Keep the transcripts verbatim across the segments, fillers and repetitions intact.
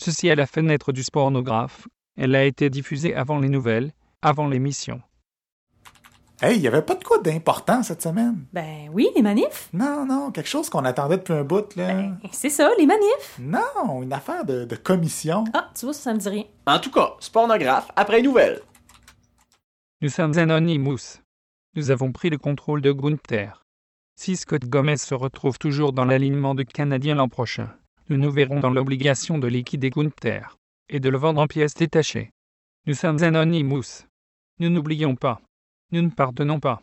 Ceci est la fenêtre du spornographe. Elle a été diffusée avant les nouvelles, avant l'émission. Hey, il y avait pas de quoi d'important cette semaine? Ben oui, les manifs. Non, non, quelque chose qu'on attendait depuis un bout, là. Ben, c'est ça, les manifs. Non, une affaire de, de commission. Ah, tu vois, ça, ça me dit rien. En tout cas, spornographe, après les nouvelles. Nous sommes Anonymous. Nous avons pris le contrôle de Gunther. Si Scott Gomez se retrouve toujours dans l'alignement de Canadiens l'an prochain, nous nous verrons dans l'obligation de liquider Gunther et de le vendre en pièces détachées. Nous sommes Anonymous. Nous n'oublions pas. Nous ne pardonnons pas.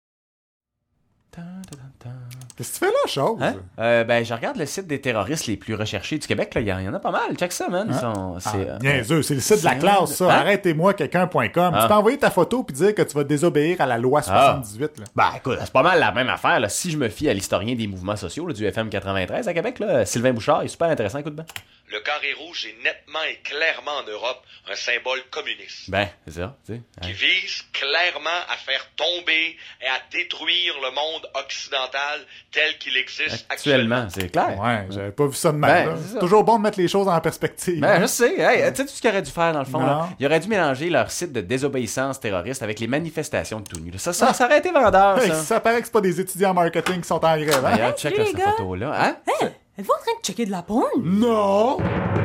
Qu'est-ce que tu fais là, chose? Hein? Euh, ben, je regarde le site des terroristes les plus recherchés du Québec. Il y, y en a pas mal. Check ça, man. Ils sont, c'est, ah, niaiseux, c'est le site de la classe, ça. Hein? Arrêtez-moi quelqu'un point com. Ah. Tu peux envoyer ta photo puis dire que tu vas désobéir à la loi soixante-dix-huit. Ah. Là. Ben, écoute, c'est pas mal la même affaire. Là. Si je me fie à l'historien des mouvements sociaux là, du F M quatre-vingt-treize à Québec, là, Sylvain Bouchard, il est super intéressant. Écoute bien. Le carré rouge est nettement et clairement en Europe un symbole communiste. Ben, c'est ça, tu sais. Qui vise clairement à faire tomber et à détruire le monde occidental tel qu'il existe actuellement. Actuellement, c'est clair. Ouais, j'avais pas vu ça de même. Ben, c'est ça. Toujours bon de mettre les choses en perspective. Ben, je sais. Hey, tu sais tout ce qu'il aurait dû faire, dans le fond? Non. Là? Il aurait dû mélanger leur site de désobéissance terroriste avec les manifestations de tout nu. Ça, ça, ça aurait été vendeur, Hey, ça. ça paraît que c'est pas des étudiants en marketing qui sont en grève. Hein? D'ailleurs, check là, les cette gars. photo-là. Hein? Hein? Êtes-vous en train de checker de la porn? Non!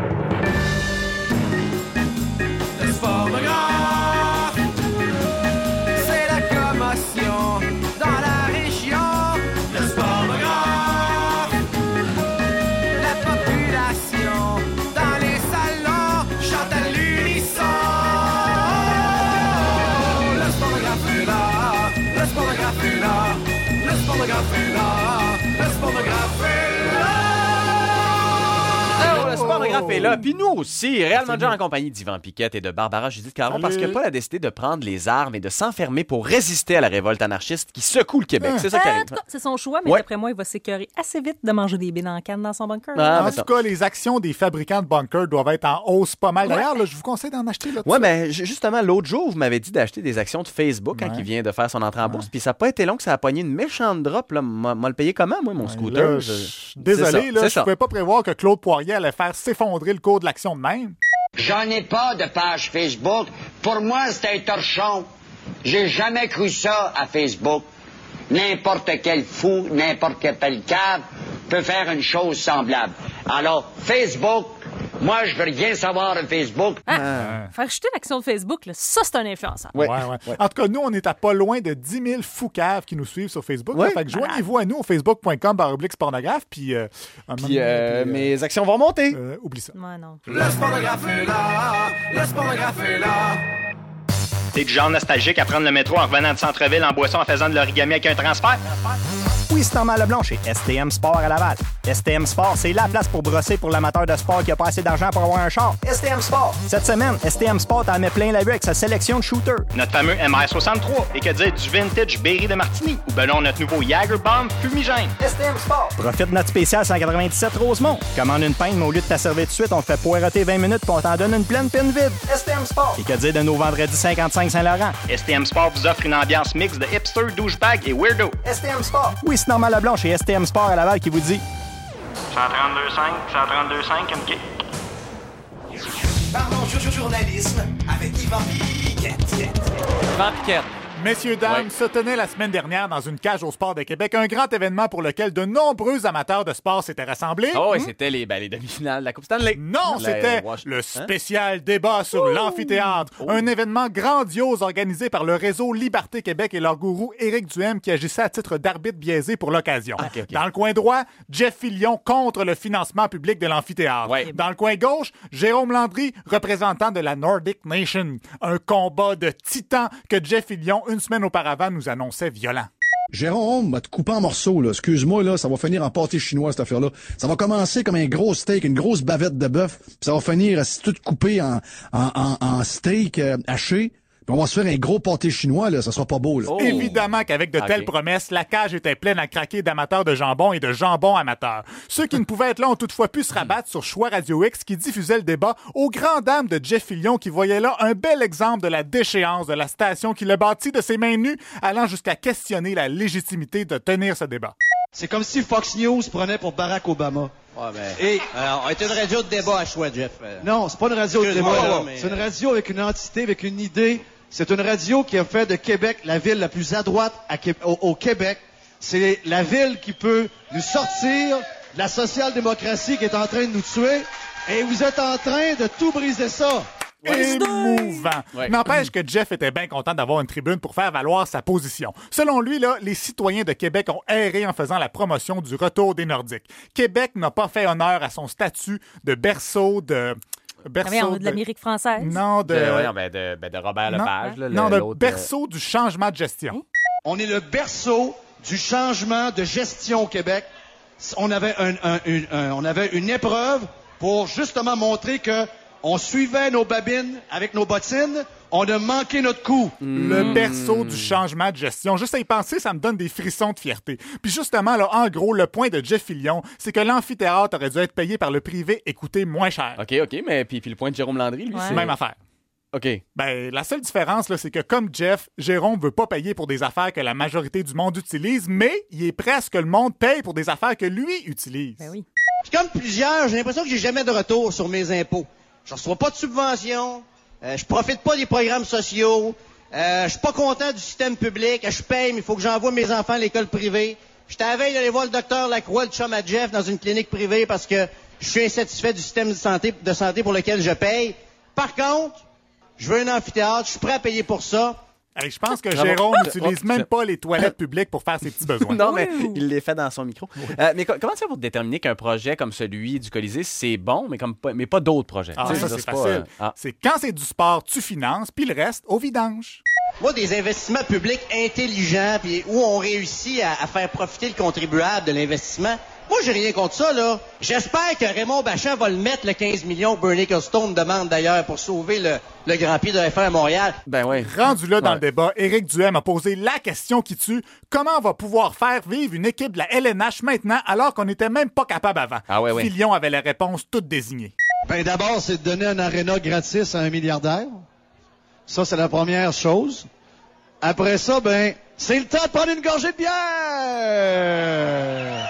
Le spornographe, c'est la commotion dans la région. Le spornographe, la population dans les salons chante à l'unisson. Le spornographe est là, le spornographe est là, le spornographe est là, le spornographe est là. Le spornographe est là, puis nous aussi, réellement déjà en compagnie d'Yvan Piquette et de Barbara Judith Caron, Salut. parce que Paul a décidé de prendre les armes et de s'enfermer pour résister à la révolte anarchiste qui secoue le Québec. C'est ça qui Euh, arrive. en tout cas, c'est son choix, mais Ouais. d'après moi, il va s'écœurer assez vite de manger des billes en canne dans son bunker. Ah, En mais tout ça. cas, les actions des fabricants de bunkers doivent être en hausse pas mal. D'ailleurs, là, je vous conseille d'en acheter. Là, Ouais, ben ju- justement, l'autre jour, vous m'avez dit d'acheter des actions de Facebook quand Ouais. il vient de faire son entrée en bourse, puis ça n'a pas été long que ça a pogné une méchante drop. Là, m'a m'a le payé comment, moi, mon scooter? Là, Je- je suis C'est Désolé, ça, là, c'est je ça. pouvais pas prévoir que Claude Poirier allait faire s'effondrer le cours de l'action de même. J'en ai pas de page Facebook. Pour moi, c'est un torchon. J'ai jamais cru ça à Facebook. N'importe quel fou, n'importe quel cave peut faire une chose semblable. Alors, Facebook, moi, je veux rien savoir de Facebook. Ah, Faire chuter l'action de Facebook, là, ça, c'est un influenceur. Ouais. Ouais, ouais. En tout cas, nous, on est à pas loin de dix mille fous caves qui nous suivent sur Facebook. Ouais. Là. Fait que joignez-vous à nous au facebook point com barre oblique spornographe. Puis, euh, un moment Puis, donné, euh, puis, euh, mes actions vont monter. euh, oublie ça. Ouais, non. Le spornographe est là, le spornographe est là. T'es du genre nostalgique à prendre le métro en revenant de centre-ville en boisson en faisant de l'origami avec un transfert? Oui, c'est Normand Leblanc chez S T M Sport à Laval. S T M Sport, c'est la place pour brosser pour l'amateur de sport qui a pas assez d'argent pour avoir un char. S T M Sport. Cette semaine, S T M Sport en met plein la vue avec sa sélection de shooters. Notre fameux M R soixante-trois, et que dire du vintage Berry de Martini, ou ben non, notre nouveau Jagger Bomb fumigène. S T M Sport. Profite de notre spécial cent quatre-vingt-dix-sept Rosemont. Commande une pinte, mais au lieu de ta servir tout de suite, on te fait poireauter vingt minutes puis on t'en donne une pleine pine vide. S T M Sport. Et que dire de nos vendredis cinquante-cinq Saint-Laurent. S T M Sport vous offre une ambiance mixte de hipster, douchebag et weirdo. S T M Sport. Oui, c'est Normand Leblanc chez S T M Sport à Laval qui vous dit cent trente-deux virgule cinq, cent trente-deux virgule cinq, M K. Parlons jour journalisme avec Yvan Piquette. Yvan Piquette. Messieurs, dames, Ouais. se tenait la semaine dernière dans une cage au sport de Québec un grand événement pour lequel de nombreux amateurs de sport s'étaient rassemblés. Oh, et Hmm? c'était les, ben, les demi-finales de la Coupe Stanley. Non, La- c'était Wash- le Hein? spécial débat sur l'amphithéâtre. Un événement grandiose organisé par le réseau Liberté Québec et leur gourou Éric Duhem qui agissait à titre d'arbitre biaisé pour l'occasion. ok, ok. Dans le coin droit, Jeff Fillion contre le financement public de l'amphithéâtre. Ouais. Dans le coin gauche, Jérôme Landry, représentant de la Nordic Nation. Un combat de titans que Jeff Fillion, une semaine auparavant, nous annonçait violent. Jérôme, va te couper en morceaux, là. Excuse-moi, là, ça va finir en pâté chinois, cette affaire-là. Ça va commencer comme un gros steak, une grosse bavette de bœuf, puis ça va finir à tout coupé en, en, en, en steak euh, haché. Puis on va se faire un gros pâté chinois, là. Ça sera pas beau, là. Oh. Évidemment qu'avec de Ok. telles promesses, la cage était pleine à craquer d'amateurs de jambon et de jambon amateurs. Ceux qui ne pouvaient être là ont toutefois pu se rabattre sur Choix Radio X qui diffusait le débat aux grandes dames de Jeff Fillion qui voyait là un bel exemple de la déchéance de la station qui le bâtit de ses mains nues, allant jusqu'à questionner la légitimité de tenir ce débat. C'est comme si Fox News prenait pour Barack Obama. Ouais, ben, Et alors, on est une radio de débat à choix, Jeff. non, c'est pas une radio de Excuse-moi, débat. là, mais- C'est une radio avec une entité, avec une idée. C'est une radio qui a fait de Québec la ville la plus à droite à Qué- au, au Québec. C'est la ville qui peut nous sortir de la social-démocratie qui est en train de nous tuer. Et vous êtes en train de tout briser ça. Émouvant. Ouais. N'empêche que Jeff était bien content d'avoir une tribune pour faire valoir sa position. Selon lui, là, les citoyens de Québec ont erré en faisant la promotion du retour des Nordiques. Québec n'a pas fait honneur à son statut de berceau de... Berceau Ah, voyons, de l'Amérique française. Non, de... De, ouais, ben de, ben de Robert non, Lepage. Là, non, le- de l'autre, berceau du changement de gestion. On est le berceau du changement de gestion au Québec. On avait, un, un- une, un- on avait une épreuve pour justement montrer que on suivait nos babines avec nos bottines, on a manqué notre coup. Le berceau du changement de gestion. Juste à y penser, ça me donne des frissons de fierté. Puis justement, là, en gros, le point de Jeff Fillion, c'est que l'amphithéâtre aurait dû être payé par le privé et coûter moins cher. OK, OK, mais puis, puis le point de Jérôme Landry, lui, Ouais. c'est... Même affaire. OK. Ben, la seule différence, là, c'est que comme Jeff, Jérôme veut pas payer pour des affaires que la majorité du monde utilise, mais il est prêt à ce que le monde paye pour des affaires que lui utilise. Ben oui. Puis comme plusieurs, j'ai l'impression que j'ai jamais de retour sur mes impôts. Je reçois pas de subventions, euh, je profite pas des programmes sociaux, euh, je suis pas content du système public, je paye, mais il faut que j'envoie mes enfants à l'école privée. J'étais à la veille d'aller voir le docteur Lacroix, le chum à Jeff, dans une clinique privée parce que je suis insatisfait du système de santé, de santé pour lequel je paye. Par contre, je veux un amphithéâtre, je suis prêt à payer pour ça. Hey, je pense que Bravo. Jérôme Oh, n'utilise oh, même c'est- pas les toilettes publiques pour faire ses petits besoins. Non, mais il l'est fait dans son micro. Euh, mais co- comment ça pour déterminer qu'un projet comme celui du Colisée, c'est bon, mais, comme pas, mais pas d'autres projets? Ah, Tu sais, ça, je veux c'est dire, pas, facile. euh, ah. C'est quand c'est du sport, tu finances, puis le reste, au vidange. Moi, des investissements publics intelligents, puis où on réussit à, à faire profiter le contribuable de l'investissement. Moi, j'ai rien contre ça, là. J'espère que Raymond Bachand va le mettre, le quinze millions que Bernie Ecclestone demande d'ailleurs pour sauver le, le Grand Prix de F un à Montréal. Ben oui. Rendu là dans Ouais. le débat, Éric Duhem a posé la question qui tue. Comment on va pouvoir faire vivre une équipe de la L N H maintenant alors qu'on n'était même pas capable avant? Ah ouais, ouais. Fillion avait la réponse toute désignée. Ben d'abord, c'est de donner un aréna gratis à un milliardaire. Ça, c'est la première chose. Après ça, ben, c'est le temps de prendre une gorgée de bière!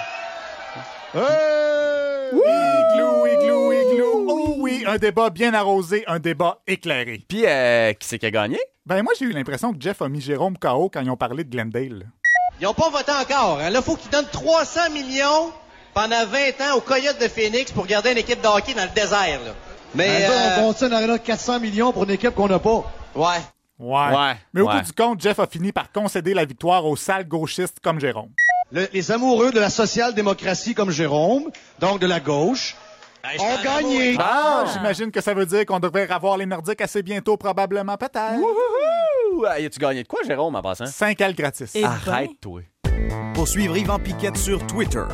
Hey! Igloo, igloo, igloo. Oh oui, un débat bien arrosé, un débat éclairé. Puis, euh, qui c'est qui a gagné? Ben moi, j'ai eu l'impression que Jeff a mis Jérôme K O quand ils ont parlé de Glendale. Ils n'ont pas voté encore. Hein. Là, il faut qu'ils donnent trois cents millions pendant vingt ans aux Coyotes de Phoenix pour garder une équipe de hockey dans le désert. Là. Mais, Ben, ça, euh, on compte ça un aréna de quatre cents millions pour une équipe qu'on n'a pas. ouais. Ouais. Ouais, Mais au ouais. bout du compte, Jeff a fini par concéder la victoire aux sales gauchistes comme Jérôme. Le- les amoureux de la social-démocratie comme Jérôme, donc de la gauche, Hey, je ont suis en gagné. amour. Ah, j'imagine que ça veut dire qu'on devrait avoir les Nordiques assez bientôt, probablement, peut-être. Ouh! Ah, as-tu gagné de quoi, Jérôme, en passant? cinq ailes gratis. Et Arrête, ben, toi. Pour suivre Yvan Piquette sur Twitter.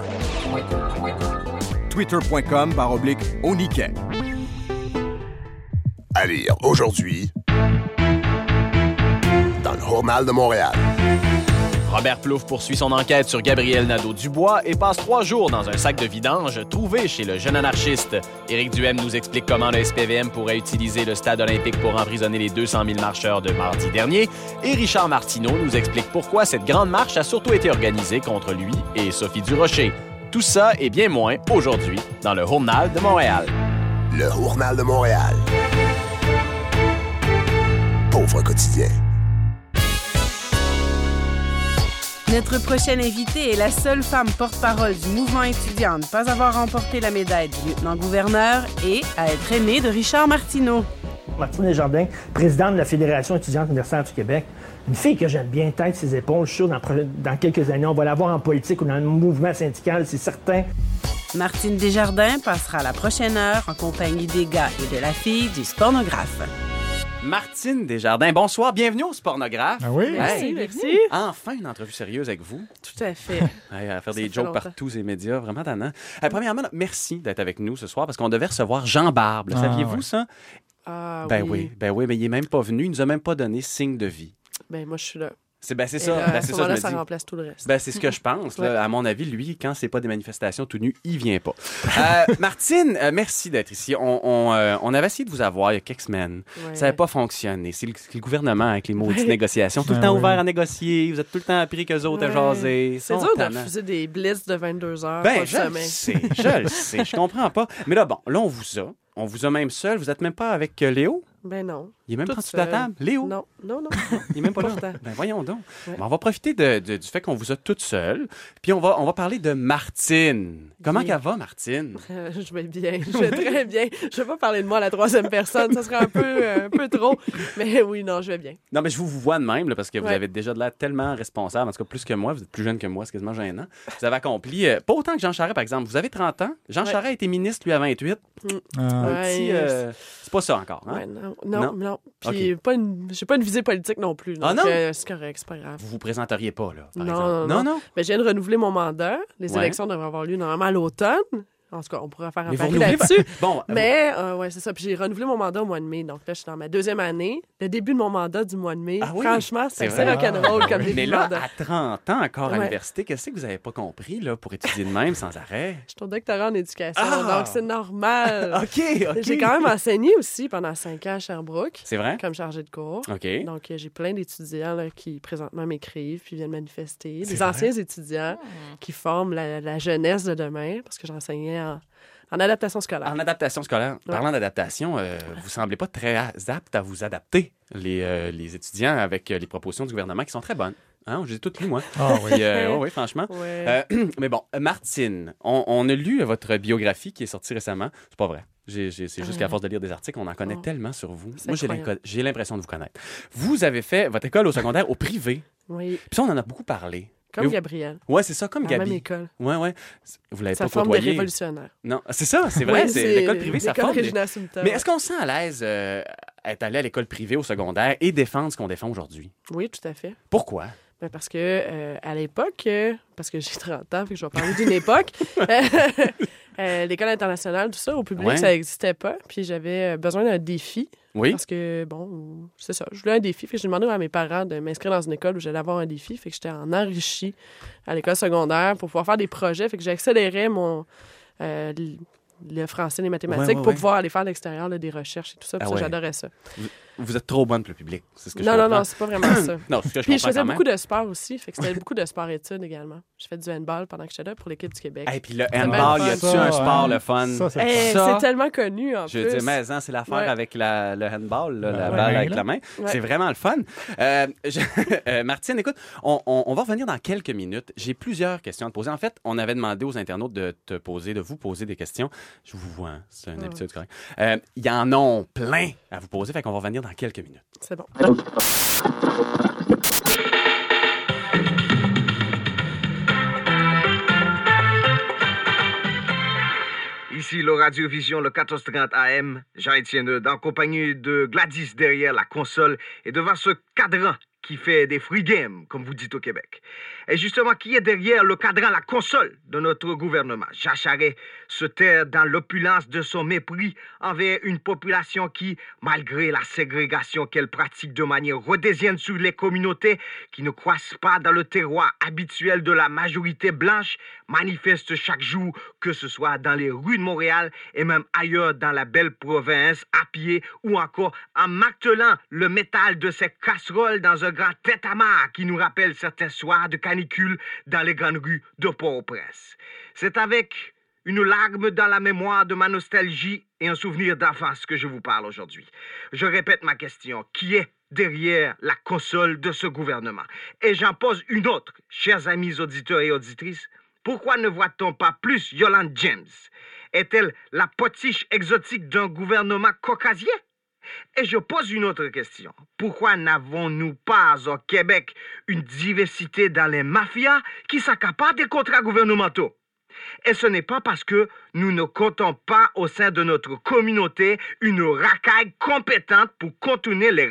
Twitter.com par oblique Oniquet. À lire aujourd'hui dans le Journal de Montréal. Robert Plouffe poursuit son enquête sur Gabriel Nadeau-Dubois et passe trois jours dans un sac de vidange trouvé chez le jeune anarchiste. Éric Duhem nous explique comment le S P V M pourrait utiliser le stade olympique pour emprisonner les deux cent mille marcheurs de mardi dernier. Et Richard Martineau nous explique pourquoi cette grande marche a surtout été organisée contre lui et Sophie Durocher. Tout ça et bien moins aujourd'hui dans le Journal de Montréal. Le Journal de Montréal. Pauvre quotidien. Notre prochaine invitée est la seule femme porte-parole du mouvement étudiant à ne pas avoir remporté la médaille du lieutenant-gouverneur et à être aimée de Richard Martineau. Martine Desjardins, présidente de la Fédération étudiante universitaire du Québec. Une fille que j'aime bien tête ses épaules. Je suis sûr dans, dans quelques années, on va la voir en politique ou dans le mouvement syndical, c'est certain. Martine Desjardins passera la prochaine heure en compagnie des gars et de la fille du Spornographe. Martine Desjardins, bonsoir, bienvenue au Spornographe. Ah oui? Merci, merci. Enfin, une entrevue sérieuse avec vous. Tout à fait. Hey, à faire Ça des fait jokes longtemps. par tous les médias, vraiment tannant. Euh, premièrement, merci d'être avec nous ce soir parce qu'on devait recevoir Jean Barbe. Le Ah, saviez-vous ouais. Ah, ça? Ben oui. ben oui, mais il est même pas venu, il nous a même pas donné signe de vie. Ben moi, je suis là. C'est, ben, c'est Et ça. là, Ben, à c'est ce ça, moment-là, je me ça dis. remplace tout le reste. Ben, c'est ce que je pense. Là. Ouais. À mon avis, lui, quand c'est pas des manifestations tout nues, il vient pas. Euh, Martine, euh, merci d'être ici. On, on, euh, on avait essayé de vous avoir il y a quelques semaines. Ouais. Ça n'avait pas fonctionné. C'est le, c'est le gouvernement avec les maudites Ouais. négociations. Tout le Ben temps oui. ouvert à négocier. Vous êtes tout le temps appris qu'eux autres à Ouais. jaser. C'est Sont dur de tannants. refuser des blitz de vingt-deux heures. Ben, pas de je le sommeil. sais. Je le sais. Je comprends pas. Mais là, bon, là, on vous a. On vous a même seul. Vous êtes même pas avec euh, Léo? Ben non. Il est même Toute pas en dessous de la seule. table. Léo? Non, non, non. Il est même pas là. Pourtant. Ben voyons donc. Ouais. Ben, on va profiter de, de- du fait qu'on vous a toutes seules. Puis on va, on va parler de Martine. Comment Oui. qu'elle va, Martine? Euh, je vais bien, je vais très bien. Je vais pas parler de moi à la troisième personne, ça serait un peu, euh, un peu trop. Mais oui, non, je vais bien. Non, mais je vous, vous vois de même, là, parce que vous Ouais. avez déjà de l'air tellement responsable, en tout cas plus que moi, vous êtes plus jeune que moi, c'est quasiment gênant. Vous avez accompli, euh, pas autant que Jean Charest, par exemple. Vous avez trente ans. Jean Ouais. Charest a été ministre, lui, à vingt-huit. Ah. Un Ouais, petit, euh, c'est pas ça encore, hein? Ouais, non, non, non. Puis OK. pas une, j'ai pas une visée politique non plus. Ah donc, non? euh, c'est correct, c'est pas grave. Vous vous présenteriez pas, là, par Non, exemple. non, non. non. Mais je viens de renouveler mon mandat. Les Ouais. élections devraient avoir lieu normalement à l'automne. En tout cas, on pourrait faire un Mais vous pari renouvelez là-dessus. pas- Bon, euh, mais, euh, ouais, c'est ça. Puis j'ai renouvelé mon mandat au mois de mai. Donc là, je suis dans ma deuxième année. Le début de mon mandat du mois de mai. Ah oui? Franchement, c'est C'est assez vrai. rock'n'roll Ah, comme oui. début Mais de là, mandat. à trente ans encore à Ouais. l'université, qu'est-ce que vous avez pas compris, là, pour étudier de même sans arrêt? Je suis au doctorat en éducation, Ah! donc c'est normal. OK, OK. J'ai quand même enseigné aussi pendant cinq ans à Sherbrooke. C'est vrai? Comme chargée de cours. OK. Donc, euh, j'ai plein d'étudiants là, qui présentement m'écrivent puis viennent manifester. C'est Des vrai? anciens étudiants qui forment la, la jeunesse de demain, parce que j'enseignais en, en adaptation scolaire. En adaptation scolaire. Ouais. Parlant d'adaptation, euh, vous semblez pas très apte à vous adapter, les, euh, les étudiants, avec euh, les propositions du gouvernement qui sont très bonnes. Hein? Je les ai toutes lues, moi. Ah oui. Puis, euh, ouais, ouais, franchement. Ouais. Euh, mais bon, Martine, on, on a lu votre biographie qui est sortie récemment. C'est pas vrai. J'ai, j'ai- c'est juste Ah. qu'à force de lire des articles, on en connaît Oh. tellement sur vous. C'est Moi, j'ai, incroyable. l'inco- j'ai l'impression de vous connaître. Vous avez fait votre école au secondaire au privé. Oui. Puis ça, on en a beaucoup parlé. Comme Mais vous- Gabriel. Ouais, c'est ça, comme À la Gabi. même école. Ouais, ouais. Vous l'avez Ça pas forme des côtoyé. révolutionnaires. Non, c'est ça, c'est vrai. Oui, c'est, c'est l'école privée, ça l'école forme. des- Régina Sumter, Mais ouais. est-ce qu'on se sent à l'aise euh, à être allé à l'école privée au secondaire et défendre ce qu'on défend aujourd'hui? Oui, tout à fait. Pourquoi? Ben, parce que euh, à l'époque, euh, parce que j'ai trente ans, fait que je vais parler d'une époque, euh, l'école internationale, tout ça, au public, Ouais. ça n'existait pas. Puis j'avais euh, besoin d'un défi. Oui. Parce que, bon, c'est ça, je voulais un défi. Fait que j'ai demandé à mes parents de m'inscrire dans une école où j'allais avoir un défi. Fait que j'étais en enrichi à l'école secondaire pour pouvoir faire des projets. Fait que j'accélérais mon... euh, le français, les mathématiques, Ouais, ouais, pour ouais. pouvoir aller faire à l'extérieur là, des recherches et tout ça. Puis Ah ça, ouais. j'adorais ça. Vous, vous êtes trop bonne pour le public. C'est ce que je Non, non, comprends. non, c'est pas vraiment ça. Non, c'est ce que je Puis je comprends faisais quand même. beaucoup de sport aussi. Fait que c'était beaucoup de sport-études également. Je fais du handball pendant que j'étais là pour l'équipe du Québec. Et puis le C'était bien handball, le y fun. a-tu un Ça, sport hein? le fun? Ça, c'est Eh, Ça, c'est tellement connu en je plus. veux dire, mais hein, c'est l'affaire Ouais. avec la, le handball, là, la Ouais, balle ouais, avec là. la main. Ouais. C'est vraiment le fun. Euh, je- euh, Martine, écoute, on, on- on va revenir dans quelques minutes. J'ai plusieurs questions à te poser. En fait, on avait demandé aux internautes de te poser, de vous poser des questions. Je vous vois, hein, c'est une Ouais. habitude, c'est correct. Euh, Il y en a plein à vous poser, fait qu'on va revenir dans quelques minutes. C'est bon. Ici le Radiovision, le quatorze trente A M, Jean-Étienne Eudes, en compagnie de Gladys derrière la console et devant ce cadran qui fait des free games, comme vous dites au Québec. Et justement, qui est derrière le cadran, la console de notre gouvernement? Jean Charest se terre dans l'opulence de son mépris envers une population qui, malgré la ségrégation qu'elle pratique de manière rhodésienne sur les communautés qui ne croissent pas dans le terroir habituel de la majorité blanche, manifeste chaque jour, que ce soit dans les rues de Montréal et même ailleurs dans la belle province, à pied ou encore en martelant le métal de ses casseroles dans un grand tête-à-marre qui nous rappelle certains soirs de canicule dans les grandes rues de Port-au-Prince. C'est avec une larme dans la mémoire de ma nostalgie et un souvenir d'enfance que je vous parle aujourd'hui. Je répète ma question. Qui est derrière la console de ce gouvernement? Et j'en pose une autre, chers amis auditeurs et auditrices. Pourquoi ne voit-on pas plus Yolande James? Est-elle la potiche exotique d'un gouvernement caucasien? Et je pose une autre question. Pourquoi n'avons-nous pas au Québec une diversité dans les mafias qui s'accaparent des contrats gouvernementaux? Et ce n'est pas parce que nous ne comptons pas au sein de notre communauté une racaille compétente pour contourner les règles.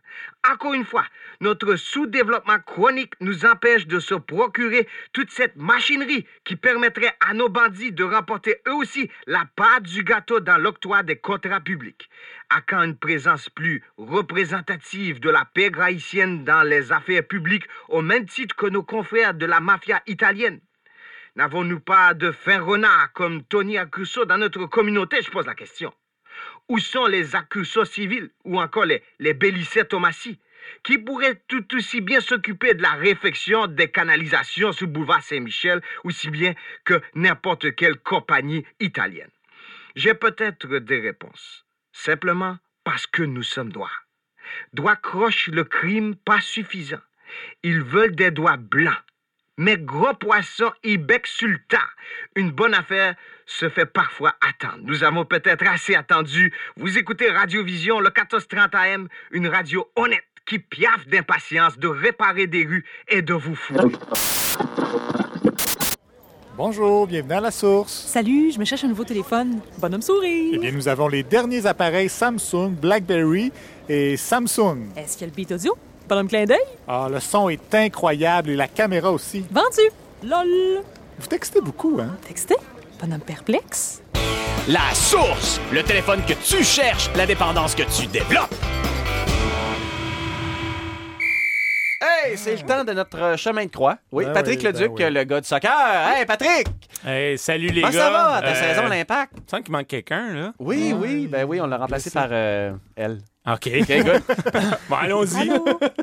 Encore une fois, notre sous-développement chronique nous empêche de se procurer toute cette machinerie qui permettrait à nos bandits de remporter eux aussi la part du gâteau dans l'octroi des contrats publics. À quand une présence plus représentative de la pègre haïtienne dans les affaires publiques au même titre que nos confrères de la mafia italienne? N'avons-nous pas de fins renards comme Tony Accuso dans notre communauté? Je pose la question. Où sont les Accuso civils ou encore les, les Bélissé Tomassi qui pourraient tout aussi bien s'occuper de la réfection des canalisations sur le boulevard Saint-Michel aussi bien que n'importe quelle compagnie italienne? J'ai peut-être des réponses. Simplement parce que nous sommes droits. Droits croche le crime pas suffisant. Ils veulent des doigts blancs. Mais gros poisson, ils bec sur le tas. Une bonne affaire se fait parfois attendre. Nous avons peut-être assez attendu. Vous écoutez Radiovision, le quatorze trente A M, une radio honnête qui piaffe d'impatience de réparer des rues et de vous foutre. Bonjour, bienvenue à La Source. Salut, je me cherche un nouveau téléphone. Bonhomme souris. Eh bien, nous avons les derniers appareils Samsung, BlackBerry et Samsung. Est-ce qu'il y a le beat audio? Bonhomme clin d'œil? Ah, le son est incroyable et la caméra aussi. Vendu. Lol. Vous textez beaucoup, hein? Textez? Bonhomme perplexe. La Source, le téléphone que tu cherches, la dépendance que tu développes. Hey, c'est le temps de notre chemin de croix. Oui, Ben Patrick oui, Leduc, ben oui. le gars de soccer. Hey, Patrick! Hey, salut les Comment gars. ça va, ta Euh, saison à l'Impact? Il me semble qu'il manque quelqu'un, là. Oui, oui, ben oui, on l'a remplacé par euh, elle. OK. OK, good. Bon, allons-y.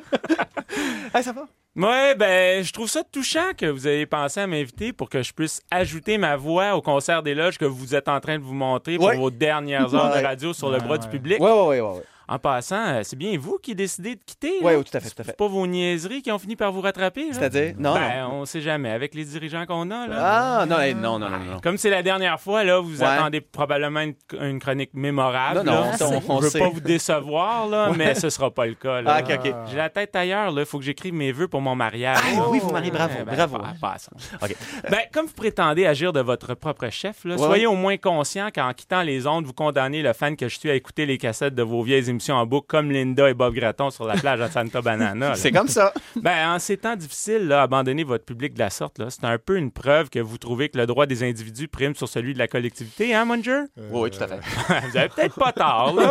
Hey, ça va? Ouais, ben, je trouve ça touchant que vous ayez pensé à m'inviter pour que je puisse ajouter ma voix au concert des loges que vous êtes en train de vous montrer pour Ouais. vos dernières heures Ouais. de radio sur le Ouais, bras ouais. du public. Ouais, ouais, ouais, ouais. En passant, euh, c'est bien vous qui décidez de quitter. Oui, là? oui, tout à fait, tout à fait. C'est pas vos niaiseries qui ont fini par vous rattraper. là? C'est-à-dire? Non, Ben, non. on sait jamais. Avec les dirigeants qu'on a, là. Ah, non, hey, non, non, non, non. Comme c'est la dernière fois, là, vous Ouais. attendez probablement une, une chronique mémorable. Non, non, là. ça, on- on Je veux sait. pas vous décevoir, là, Ouais. mais ce sera pas le cas. Là. Ah, OK, OK. J'ai la tête ailleurs. Il faut que j'écrive mes vœux pour mon mariage. Ah, oui, vous mariez, bravo, Ouais, ben, bravo. pas- pas ça. OK. Ben, comme vous prétendez agir de votre propre chef, là, Ouais, soyez ouais. au moins conscient qu'en quittant les ondes, vous condamnez le fan que je suis à écouter les cassettes de vos vieilles émissions en boucle comme Linda et Bob Gratton sur la plage à Santa Banana. là. C'est comme ça. Ben, en ces temps difficiles, là, abandonner votre public de la sorte, là, c'est un peu une preuve que vous trouvez que le droit des individus prime sur celui de la collectivité, hein, Munger? Oui, oui, tout à fait. Vous avez peut-être pas tort, là.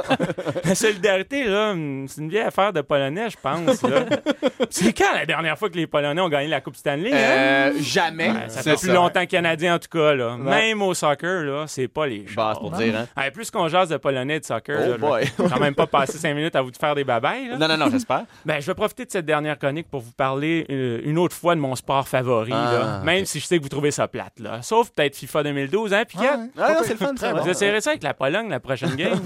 La solidarité, là, hum, c'est une vieille affaire de Polonais, je pense. là. C'est quand la dernière fois que les Polonais ont gagné la Coupe Stanley? Euh, hein? jamais. Ouais, ça C'est fait plus ça. longtemps que Canadiens, en tout cas. Là. Ouais. Même au soccer, là, c'est pas les choses. Bah, c'est pour dire, hein. Ouais, plus qu'on jase de Polonais et de soccer, Oh là, boy. je vais quand même pas passer cinq minutes à vous faire des babayes. là. Non, non, non, j'espère. Ben, je vais profiter de cette dernière chronique pour vous parler euh, une autre fois de mon sport favori, Ah, là, même ok. si je sais que vous trouvez ça plate. Là. Sauf peut-être FIFA deux mille douze, hein, Piquet? Ah, ouais. Ah, non, c'est le fun, ça, Vous ouais. essayerez ça avec la Pologne, la prochaine game?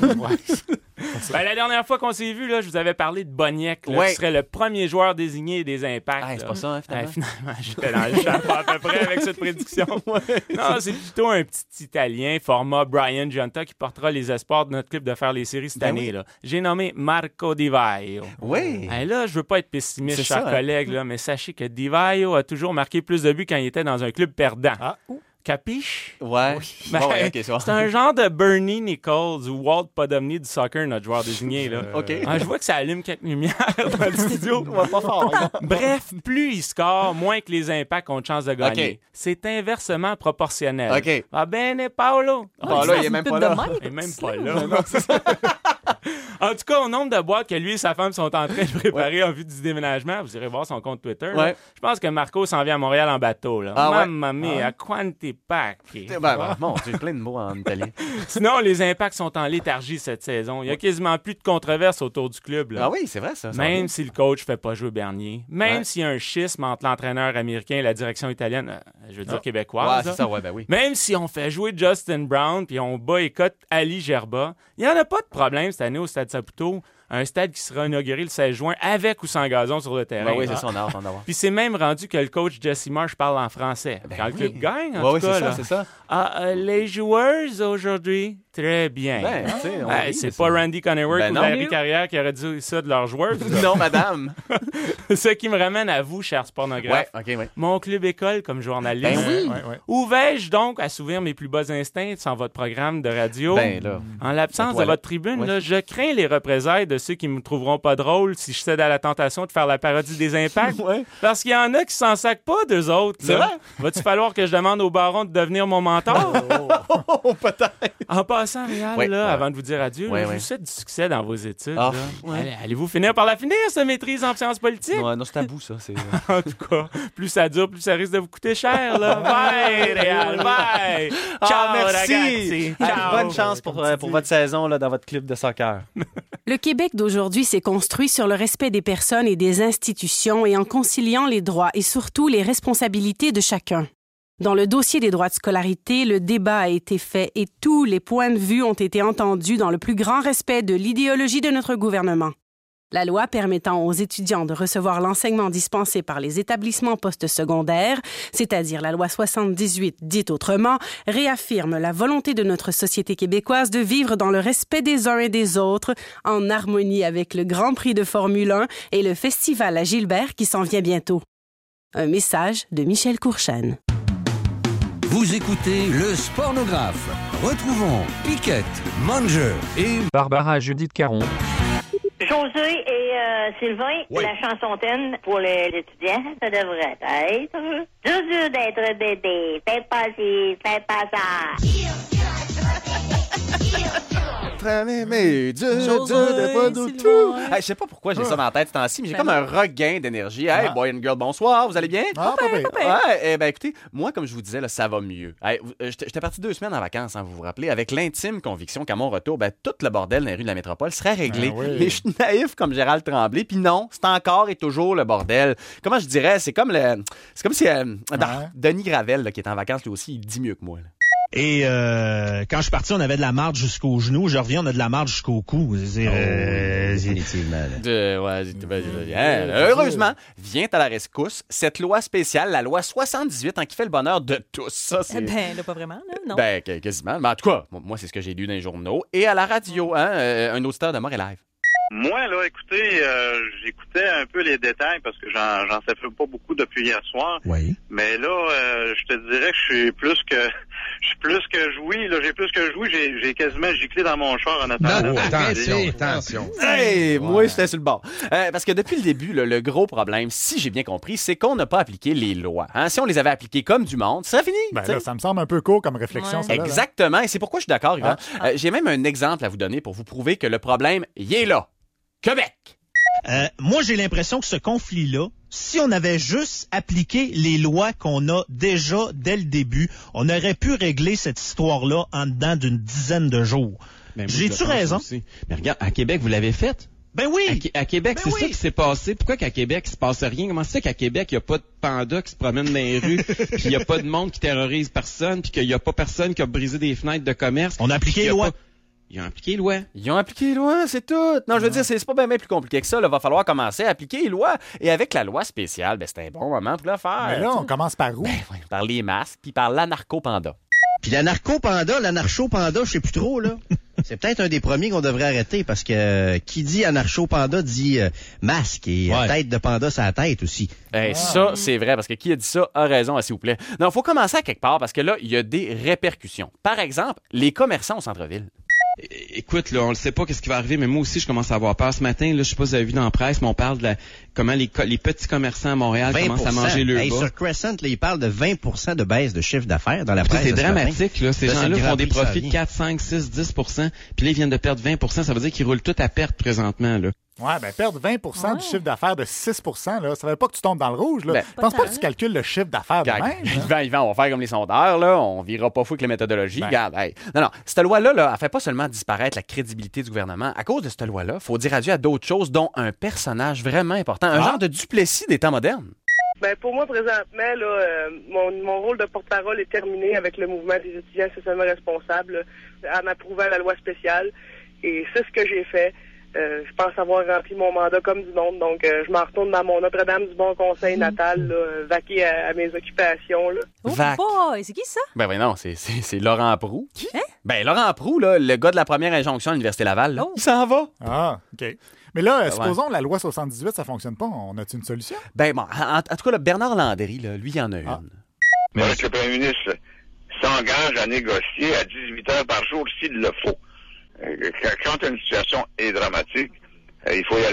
Ben, la dernière fois qu'on s'est vu, là, je vous avais parlé de Boniek, là, Ouais. qui serait le premier joueur désigné des Impacts. Ah, c'est là. pas ça, hein, finalement. Ah, finalement, j'étais dans le champ pas à peu près avec cette prédiction. Non, c'est plutôt un petit Italien, format Brian Giunta, qui portera les espoirs de notre club de faire les séries cette Ben année. oui. là. J'ai nommé Marco Di Vaio. Oui. Hey, là, je veux pas être pessimiste, C'est chers ça, hein. collègues, là, mais sachez que Di Vaio a toujours marqué plus de buts quand il était dans un club perdant. Capiche? Ouais. Ben, Bon, ouais, ok, c'est bon. c'est un genre de Bernie Nichols ou Walt Podomny du soccer, notre joueur désigné. Là. OK. Ah, je vois que ça allume quelques lumières dans le studio. Ouais, pas fort, hein. Bref, plus il score, moins que les impacts ont de chance de gagner. OK. C'est inversement proportionnel. OK. Va bene, Paolo? Paolo, il est même pas là. Il est même pas là. En tout cas, au nombre de boîtes que lui et sa femme sont en train de préparer en vue du déménagement, vous irez voir son compte Twitter. là. Ouais. Je pense que Marco s'en vient à Montréal en bateau. Là. Ah ouais? Mamma mia, quanti pacchi. Ben, ben, bon, j'ai plein de mots en italien. Sinon, les impacts sont en léthargie cette saison. Il y a quasiment plus de controverses autour du club. Là. Ah oui, c'est vrai, ça. ça va Même bien. si le coach fait pas jouer Bernier, même Ouais. s'il y a un schisme entre l'entraîneur américain et la direction italienne, euh, je veux dire Ah. québécoise, Ouais, c'est là. ça, ouais, ben oui. Même si on fait jouer Justin Brown puis on boycotte Ali Gerba, il n'y en a pas de problème cette année au Stade Saputo. Un stade qui sera inauguré le seize juin avec ou sans gazon sur le terrain. Ben oui, c'est ça, on a hâte d'en avoir. Puis c'est même rendu que le coach Jesse Marsh parle en français. Quand le oui. club gagne, en Ouais, tout oui, cas. c'est ça, là. c'est ça. Ah, euh, les joueurs aujourd'hui, très bien. Ben, tu sais, on Ah, rit, c'est mais pas c'est- Randy Connerworth Ben ou non. Larry Carrière qui aurait dit ça de leurs joueurs. Non, madame. Ce qui me ramène à vous, chers pornographes. Ouais, OK, ouais. Mon club école comme journaliste. Ben oui. Ouais, ouais. Où vais-je donc assouvir mes plus bas instincts sans votre programme de radio? Ben là. En l'absence La de toilette. votre tribune, Ouais. là, je crains les représailles de je sais qu'ils me trouveront pas drôle si je cède à la tentation de faire la parodie des impacts. Ouais. Parce qu'il y en a qui s'en sacent pas d'eux autres. C'est là. vrai? Va-tu falloir que je demande au baron de devenir mon mentor? Oh, peut-être. En passant, Réal, Ouais, là, ouais. avant de vous dire adieu, Ouais, là, ouais. je vous souhaite du succès dans vos études. Ah, là. ouais. Allez, allez-vous finir par la finir, cette maîtrise en sciences politiques? Ouais, non, c'est tabou, ça. C'est... En tout cas, plus ça dure, plus ça risque de vous coûter cher, là. Bye, Réal, bye! Ciao, Ah, merci! ragazzi! Hey, Ciao! bonne chance pour, euh, pour votre saison là, dans votre club de soccer. Le Québec d'aujourd'hui s'est construit sur le respect des personnes et des institutions et en conciliant les droits et surtout les responsabilités de chacun. Dans le dossier des droits de scolarité, le débat a été fait et tous les points de vue ont été entendus dans le plus grand respect de l'idéologie de notre gouvernement. La loi permettant aux étudiants de recevoir l'enseignement dispensé par les établissements postsecondaires, c'est-à-dire la loi soixante-dix-huit dite autrement, réaffirme la volonté de notre société québécoise de vivre dans le respect des uns et des autres, en harmonie avec le Grand Prix de Formule un et le Festival à Gilbert qui s'en vient bientôt. Un message de Michel Courchaine. Vous écoutez le Spornographe. Retrouvons Piquette, Manger et Barbara Judith Caron. José et euh, Sylvain, Oui. la chanson thème pour les étudiants, ça devrait être dur dur d'être bébé, fais pas ci, fais pas ça. Mais Dieu, José, Dieu, de pas de Sylvain. tout. Hey, je sais pas pourquoi j'ai ça dans la tête ce temps-ci, mais j'ai Ben comme un regain d'énergie. Hey, Ah. boy and girl, bonsoir, vous allez bien? Ah, pas pire, pas pire. Ouais, eh ben écoutez, moi, comme je vous disais, là, ça va mieux. Hey, vous- euh, J'étais j'étais parti deux semaines en vacances, hein, vous vous rappelez, avec l'intime conviction qu'à mon retour, ben, tout le bordel dans les rues de la métropole serait réglé. Ben oui. Mais je suis naïf comme Gérald Tremblay, puis non, c'est encore et toujours le bordel. Comment je dirais, c'est comme le, c'est comme si euh, dans- Denis Gravel, là, qui est en vacances lui aussi, il dit mieux que moi. là. Et euh, quand je suis parti, on avait de la marde jusqu'au genou. Je reviens, on a de la marde jusqu'au cou. C'est-à-dire, euh, c'est- De- ouais, c'est- ben, hein, heureusement, vient à la rescousse cette loi spéciale, la loi soixante-dix-huit, hein, qui fait le bonheur de tous. Ça, c'est... Ben, là, pas vraiment, là, non. Ben, qu- quasiment. Mais en tout cas, moi, c'est ce que j'ai lu dans les journaux. Et à la radio, hein, euh, un auditeur de Montréal Live. Moi, là, écoutez, euh, j'écoutais un peu les détails parce que j'en, j'en sais pas beaucoup depuis hier soir. Oui. Mais là, euh, je te dirais que je suis plus que, je suis plus que joui. Là, j'ai plus que joui. J'ai, j'ai quasiment giclé dans mon char en attendant. Non, attention, attention. Hey, moi, j'étais sur le bord. Euh, parce que depuis le début, là, le gros problème, si j'ai bien compris, c'est qu'on n'a pas appliqué les lois. Hein? Si on les avait appliquées comme du monde, ça serait fini. Ben t'sais. là, ça me semble un peu court comme réflexion, ça. là, là. Exactement. Et c'est pourquoi je suis d'accord, Yvan. Euh, j'ai même un exemple à vous donner pour vous prouver que le problème, il est là. Québec! Euh, moi, j'ai l'impression que ce conflit-là, si on avait juste appliqué les lois qu'on a déjà dès le début, on aurait pu régler cette histoire-là en dedans d'une dizaine de jours. Ben, moi, J'ai-tu je le pense raison? aussi. Mais regarde, à Québec, vous l'avez fait? Ben oui! À, Qué- à Québec, c'est ça qui s'est passé. Pourquoi qu'à Québec, il se passe rien? Comment c'est qu'à Québec, il n'y a pas de panda qui se promène dans les rues, puis il n'y a pas de monde qui terrorise personne, puis qu'il n'y a pas personne qui a brisé des fenêtres de commerce? On a appliqué puis les qu'il y a lois. pas- Ils ont appliqué les lois. Ils ont appliqué les lois, c'est tout. Non, je veux dire, c'est c'est pas bien plus compliqué que ça. Il va falloir commencer à appliquer les lois. Et avec la loi spéciale, ben, c'est un bon moment pour le faire. Mais là, on commence par où? Ben, ouais, par les masques, puis par l'anarcho-panda. Puis l'anarcho-panda, l'anarcho-panda, je sais plus trop, là. C'est peut-être un des premiers qu'on devrait arrêter parce que euh, qui dit anarcho-panda dit euh, masque et euh, Ouais. tête de panda sur la tête aussi. Hey, Ça, c'est vrai, parce que qui a dit ça a raison, hein, s'il vous plaît. Non, il faut commencer à quelque part, parce que là, il y a des répercussions. Par exemple, les commerçants au centre-ville. Écoute, là, on ne sait pas qu'est-ce qui va arriver, mais moi aussi, je commence à avoir peur. Ce matin, là, je sais pas si vous avez vu dans la presse, mais on parle de la, comment les, co- les petits commerçants à Montréal vingt pour cent. commencent à manger le Hey, bas. sur Crescent, là, ils parlent de vingt pour cent de baisse de chiffre d'affaires dans la Écoutez, presse. c'est de ce matin. dramatique, là. Ces Là, c'est gens-là le Grand font des Prix qui s'en profits de vient. quatre, cinq, six, dix pour cent, puis là, ils viennent de perdre vingt pour cent. Ça veut dire qu'ils roulent tout à perte présentement, là. Ouais, ben perdre vingt pour cent du chiffre d'affaires de six pour cent, là, ça veut pas que tu tombes dans le rouge. Là. Ben, Je pense pas que tu calcules le chiffre d'affaires de même. hein. Yvan, Yvan, on va faire comme les sondeurs, là. On virera pas fou avec les méthodologies. Ben. Regarde, hey. Non, non. Cette loi-là, là, elle fait pas seulement disparaître la crédibilité du gouvernement. À cause de cette loi-là, faut dire adieu à d'autres choses, dont un personnage vraiment important. Un Ah. genre de Duplessis des temps modernes. Ben pour moi, présentement, là, euh, mon, mon rôle de porte-parole est terminé avec le mouvement des étudiants socialement responsables, là, en approuvant la loi spéciale. Et c'est ce que j'ai fait. Euh, je pense avoir rempli mon mandat comme du monde. Donc, euh, je m'en retourne dans mon Notre-Dame du Bon Conseil natal, là, euh, vaquer à, à mes occupations. Là. Oh Vac. boy, c'est qui ça? Ben, ben non, c'est, c'est, c'est Laurent Proulx. Qui? Ben, Laurent Proulx, là, le gars de la première injonction à l'Université Laval, là, il s'en va. Ah, OK. Mais là, euh, Ouais. supposons la loi soixante-dix-huit, ça fonctionne pas. On a-tu une solution? Ben, bon, en, en tout cas, là, Bernard Landry, là, lui, il y en a une. Mais que le premier ministre s'engage à négocier à dix-huit heures par jour s'il le faut. Euh, Quand quand une situation est dramatique, Euh, il faut y aller.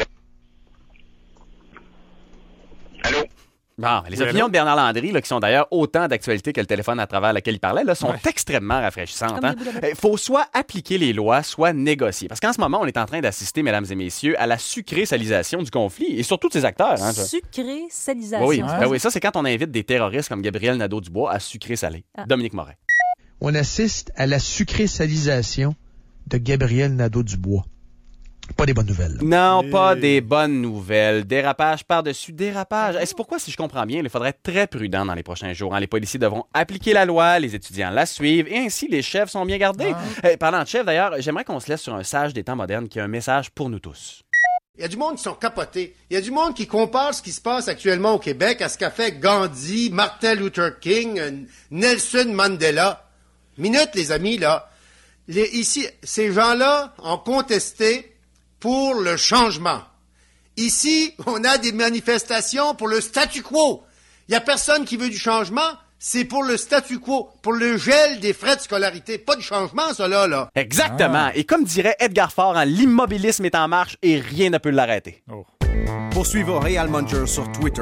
Allô? Bon, les Oui, opinions allô? de Bernard Landry, là, qui sont d'ailleurs autant d'actualité que le téléphone à travers lequel il parlait, là, sont extrêmement rafraîchissantes. Comme hein. des boules de Il faut soit appliquer les lois, soit négocier. Parce qu'en ce moment, on est en train d'assister, mesdames et messieurs, à la sucré-salisation du conflit, et surtout de ses acteurs. Hein, ça. Sucré-salisation. Oui, ben oui, ça, c'est quand on invite des terroristes comme Gabriel Nadeau-Dubois à sucré-salé. Ah. Dominique Morin. On assiste à la sucré-salisation de Gabriel Nadeau-Dubois. Pas des bonnes nouvelles. Non, pas des bonnes nouvelles. Dérapage par-dessus dérapage. Et c'est pourquoi, si je comprends bien, il faudrait être très prudent dans les prochains jours. hein. Les policiers devront appliquer la loi, les étudiants la suivent, et ainsi les chefs sont bien gardés. Euh, parlant de chefs, d'ailleurs, j'aimerais qu'on se laisse sur un sage des temps modernes qui a un message pour nous tous. Il y a du monde qui sont capotés. Il y a du monde qui compare ce qui se passe actuellement au Québec à ce qu'a fait Gandhi, Martin Luther King, euh, Nelson Mandela. Minute, les amis, là. Les, ici, ces gens-là ont contesté pour le changement. Ici, on a des manifestations pour le statu quo. Il n'y a personne qui veut du changement, c'est pour le statu quo, pour le gel des frais de scolarité. Pas de changement, ça là. là. Exactement. Et comme dirait Edgar Faure, hein, l'immobilisme est en marche et rien ne peut l'arrêter. Poursuivez Réal Munger sur Twitter.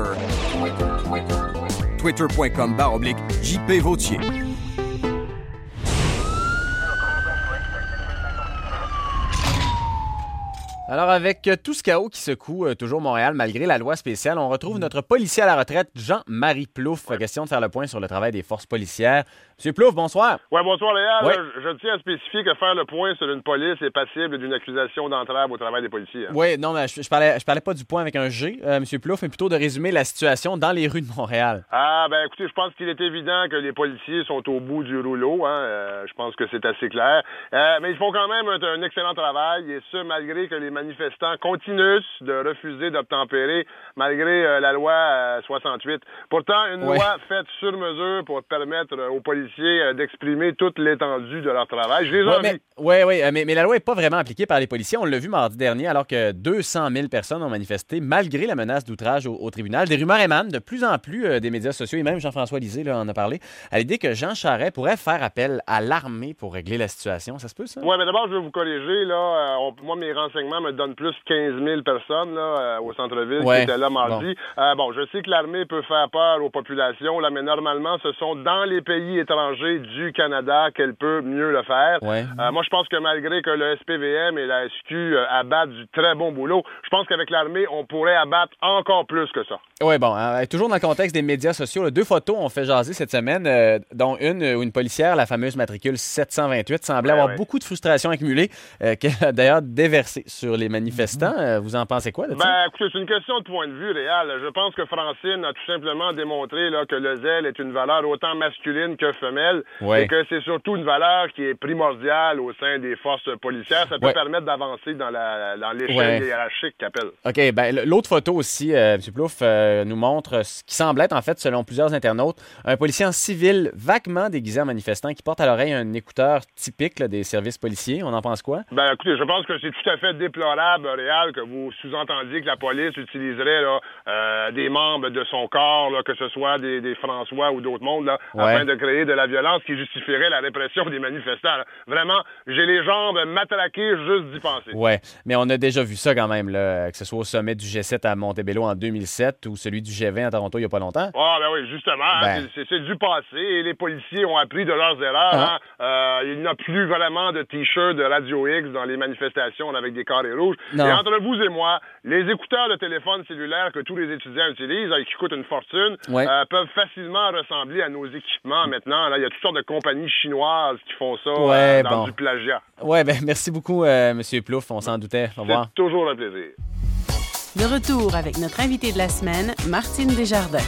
Twitter.com barre oblique J P Vautier. Alors, avec euh, tout ce chaos qui secoue euh, toujours Montréal, malgré la loi spéciale, on retrouve notre policier à la retraite, Jean-Marie Plouffe. Question de faire le point sur le travail des forces policières. Monsieur Plouffe, bonsoir. Oui, bonsoir, Léa. Ouais. Je, je tiens à spécifier que faire le point sur une police est passible d'une accusation d'entrave au travail des policiers. hein. Oui, non, mais je, je, parlais, je parlais pas du point avec un G, euh, Monsieur Plouffe, mais plutôt de résumer la situation dans les rues de Montréal. Ah, ben écoutez, je pense qu'il est évident que les policiers sont au bout du rouleau. Hein. Euh, je pense que c'est assez clair. Euh, mais ils font quand même un, un excellent travail, et ce, malgré que les manifestants continuent de refuser d'obtempérer, malgré euh, la loi euh, soixante-huit. Pourtant, une Ouais. loi faite sur mesure pour permettre euh, aux policiers euh, d'exprimer toute l'étendue de leur travail. Je les ai Oui, envie. mais, ouais, ouais, euh, mais, mais la loi n'est pas vraiment appliquée par les policiers. On l'a vu mardi dernier, alors que deux cent mille personnes ont manifesté malgré la menace d'outrage au, au tribunal. Des rumeurs émanent de plus en plus euh, des médias sociaux, et même Jean-François Lisée là, en a parlé, à l'idée que Jean Charest pourrait faire appel à l'armée pour régler la situation. Ça se peut, ça? Oui, mais d'abord, je veux vous corriger. Là, euh, on- moi, mes renseignements me donnent plus quinze mille personnes là, euh, au centre-ville Ouais, qui étaient là mardi. bon. Euh, bon, je sais que l'armée peut faire peur aux populations, là, mais normalement, ce sont dans les pays étrangers du Canada qu'elle peut mieux le faire. Ouais. Euh, moi, je pense que malgré que le S P V M et la S Q euh, abattent du très bon boulot, je pense qu'avec l'armée, on pourrait abattre encore plus que ça. Oui, bon, euh, toujours dans le contexte des médias sociaux, là, deux photos ont fait jaser cette semaine, euh, dont une euh, où une policière, la fameuse matricule sept cent vingt-huit, semblait Ouais, avoir ouais. beaucoup de frustration accumulée, euh, qu'elle a d'ailleurs déversée sur les manifestants. Euh, vous en pensez quoi de ça? Ben, écoutez, c'est une question de point de vue réel. Je pense que Francine a tout simplement démontré là, que le zèle est une valeur autant masculine que femelle, Ouais. et que c'est surtout une valeur qui est primordiale au sein des forces policières. Ça peut Ouais. permettre d'avancer dans la dans l'échelle Ouais. hiérarchique qu'appelle. OK, ben l- l'autre photo aussi, euh, M. Plouffe, euh, nous montre ce qui semble être, en fait, selon plusieurs internautes, un policier en civil vaguement déguisé en manifestant qui porte à l'oreille un écouteur typique là, des services policiers. On en pense quoi? Ben, écoutez, je pense que c'est tout à fait déplorable, Réal, que vous sous-entendiez que la police utiliserait là, euh, des membres de son corps, là, que ce soit des, des François ou d'autres mondes, là, Ouais. afin de créer de la violence qui justifierait la répression des manifestants. là. Vraiment, j'ai les jambes matraquées juste d'y penser. Ouais, mais on a déjà vu ça quand même, là, que ce soit au sommet du G sept à Montebello en deux mille sept ou celui du G vingt à Toronto il n'y a pas longtemps. Ah, ben oui, justement, hein, Ben. c'est- c'est du passé et les policiers ont appris de leurs erreurs. Ah. hein. Euh, il n'y a plus vraiment de t-shirts de Radio X dans les manifestations avec des carrés rouges. Non. Et entre vous et moi, les écouteurs de téléphone cellulaire que tous les étudiants utilisent, euh, qui coûtent une fortune, Ouais. euh, peuvent facilement ressembler à nos équipements maintenant. Là, il y a toutes sortes de compagnies chinoises qui font ça euh, Ouais, dans bon. du plagiat. Ouais, ben merci beaucoup, euh, M. Plouffe, on s'en doutait. Au revoir. C'est toujours un plaisir. De retour avec notre invité de la semaine, Martine Desjardins.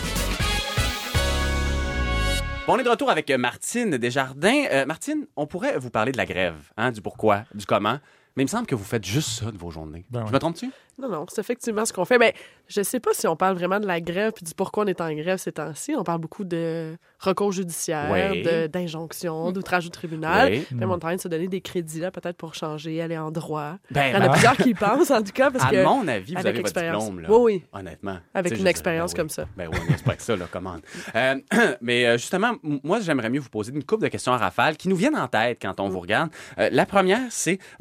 Bon, on est de retour avec euh, Martine Desjardins. Euh, Martine, on pourrait vous parler de la grève, hein, du pourquoi, du comment, mais il me semble que vous faites juste ça de vos journées. Ben Je me trompe-tu? Non, non, c'est effectivement ce qu'on fait. Mais je sais pas si on parle vraiment de la grève puis du pourquoi on est en grève ces temps-ci. On parle beaucoup de recours judiciaire, Oui. de- d'injonctions, d'outrage au tribunal. Oui. Puis on est en train de se donner des crédits là, peut-être pour changer, aller en droit. Ben, Il y en a ben- plusieurs qui y pensent, en tout cas, parce à que... mon avis, vous avec avez votre expérience. diplôme, là. Oui, oui. Honnêtement. Avec Tu sais, une je- expérience ben oui. comme ça. Ben oui, mais c'est pas que ça, là, commande. Euh, mais euh, justement, m- moi, j'aimerais mieux vous poser une couple de questions à rafale qui nous viennent en tête quand on vous regarde. Euh, la première, c'est, moi, je vous suis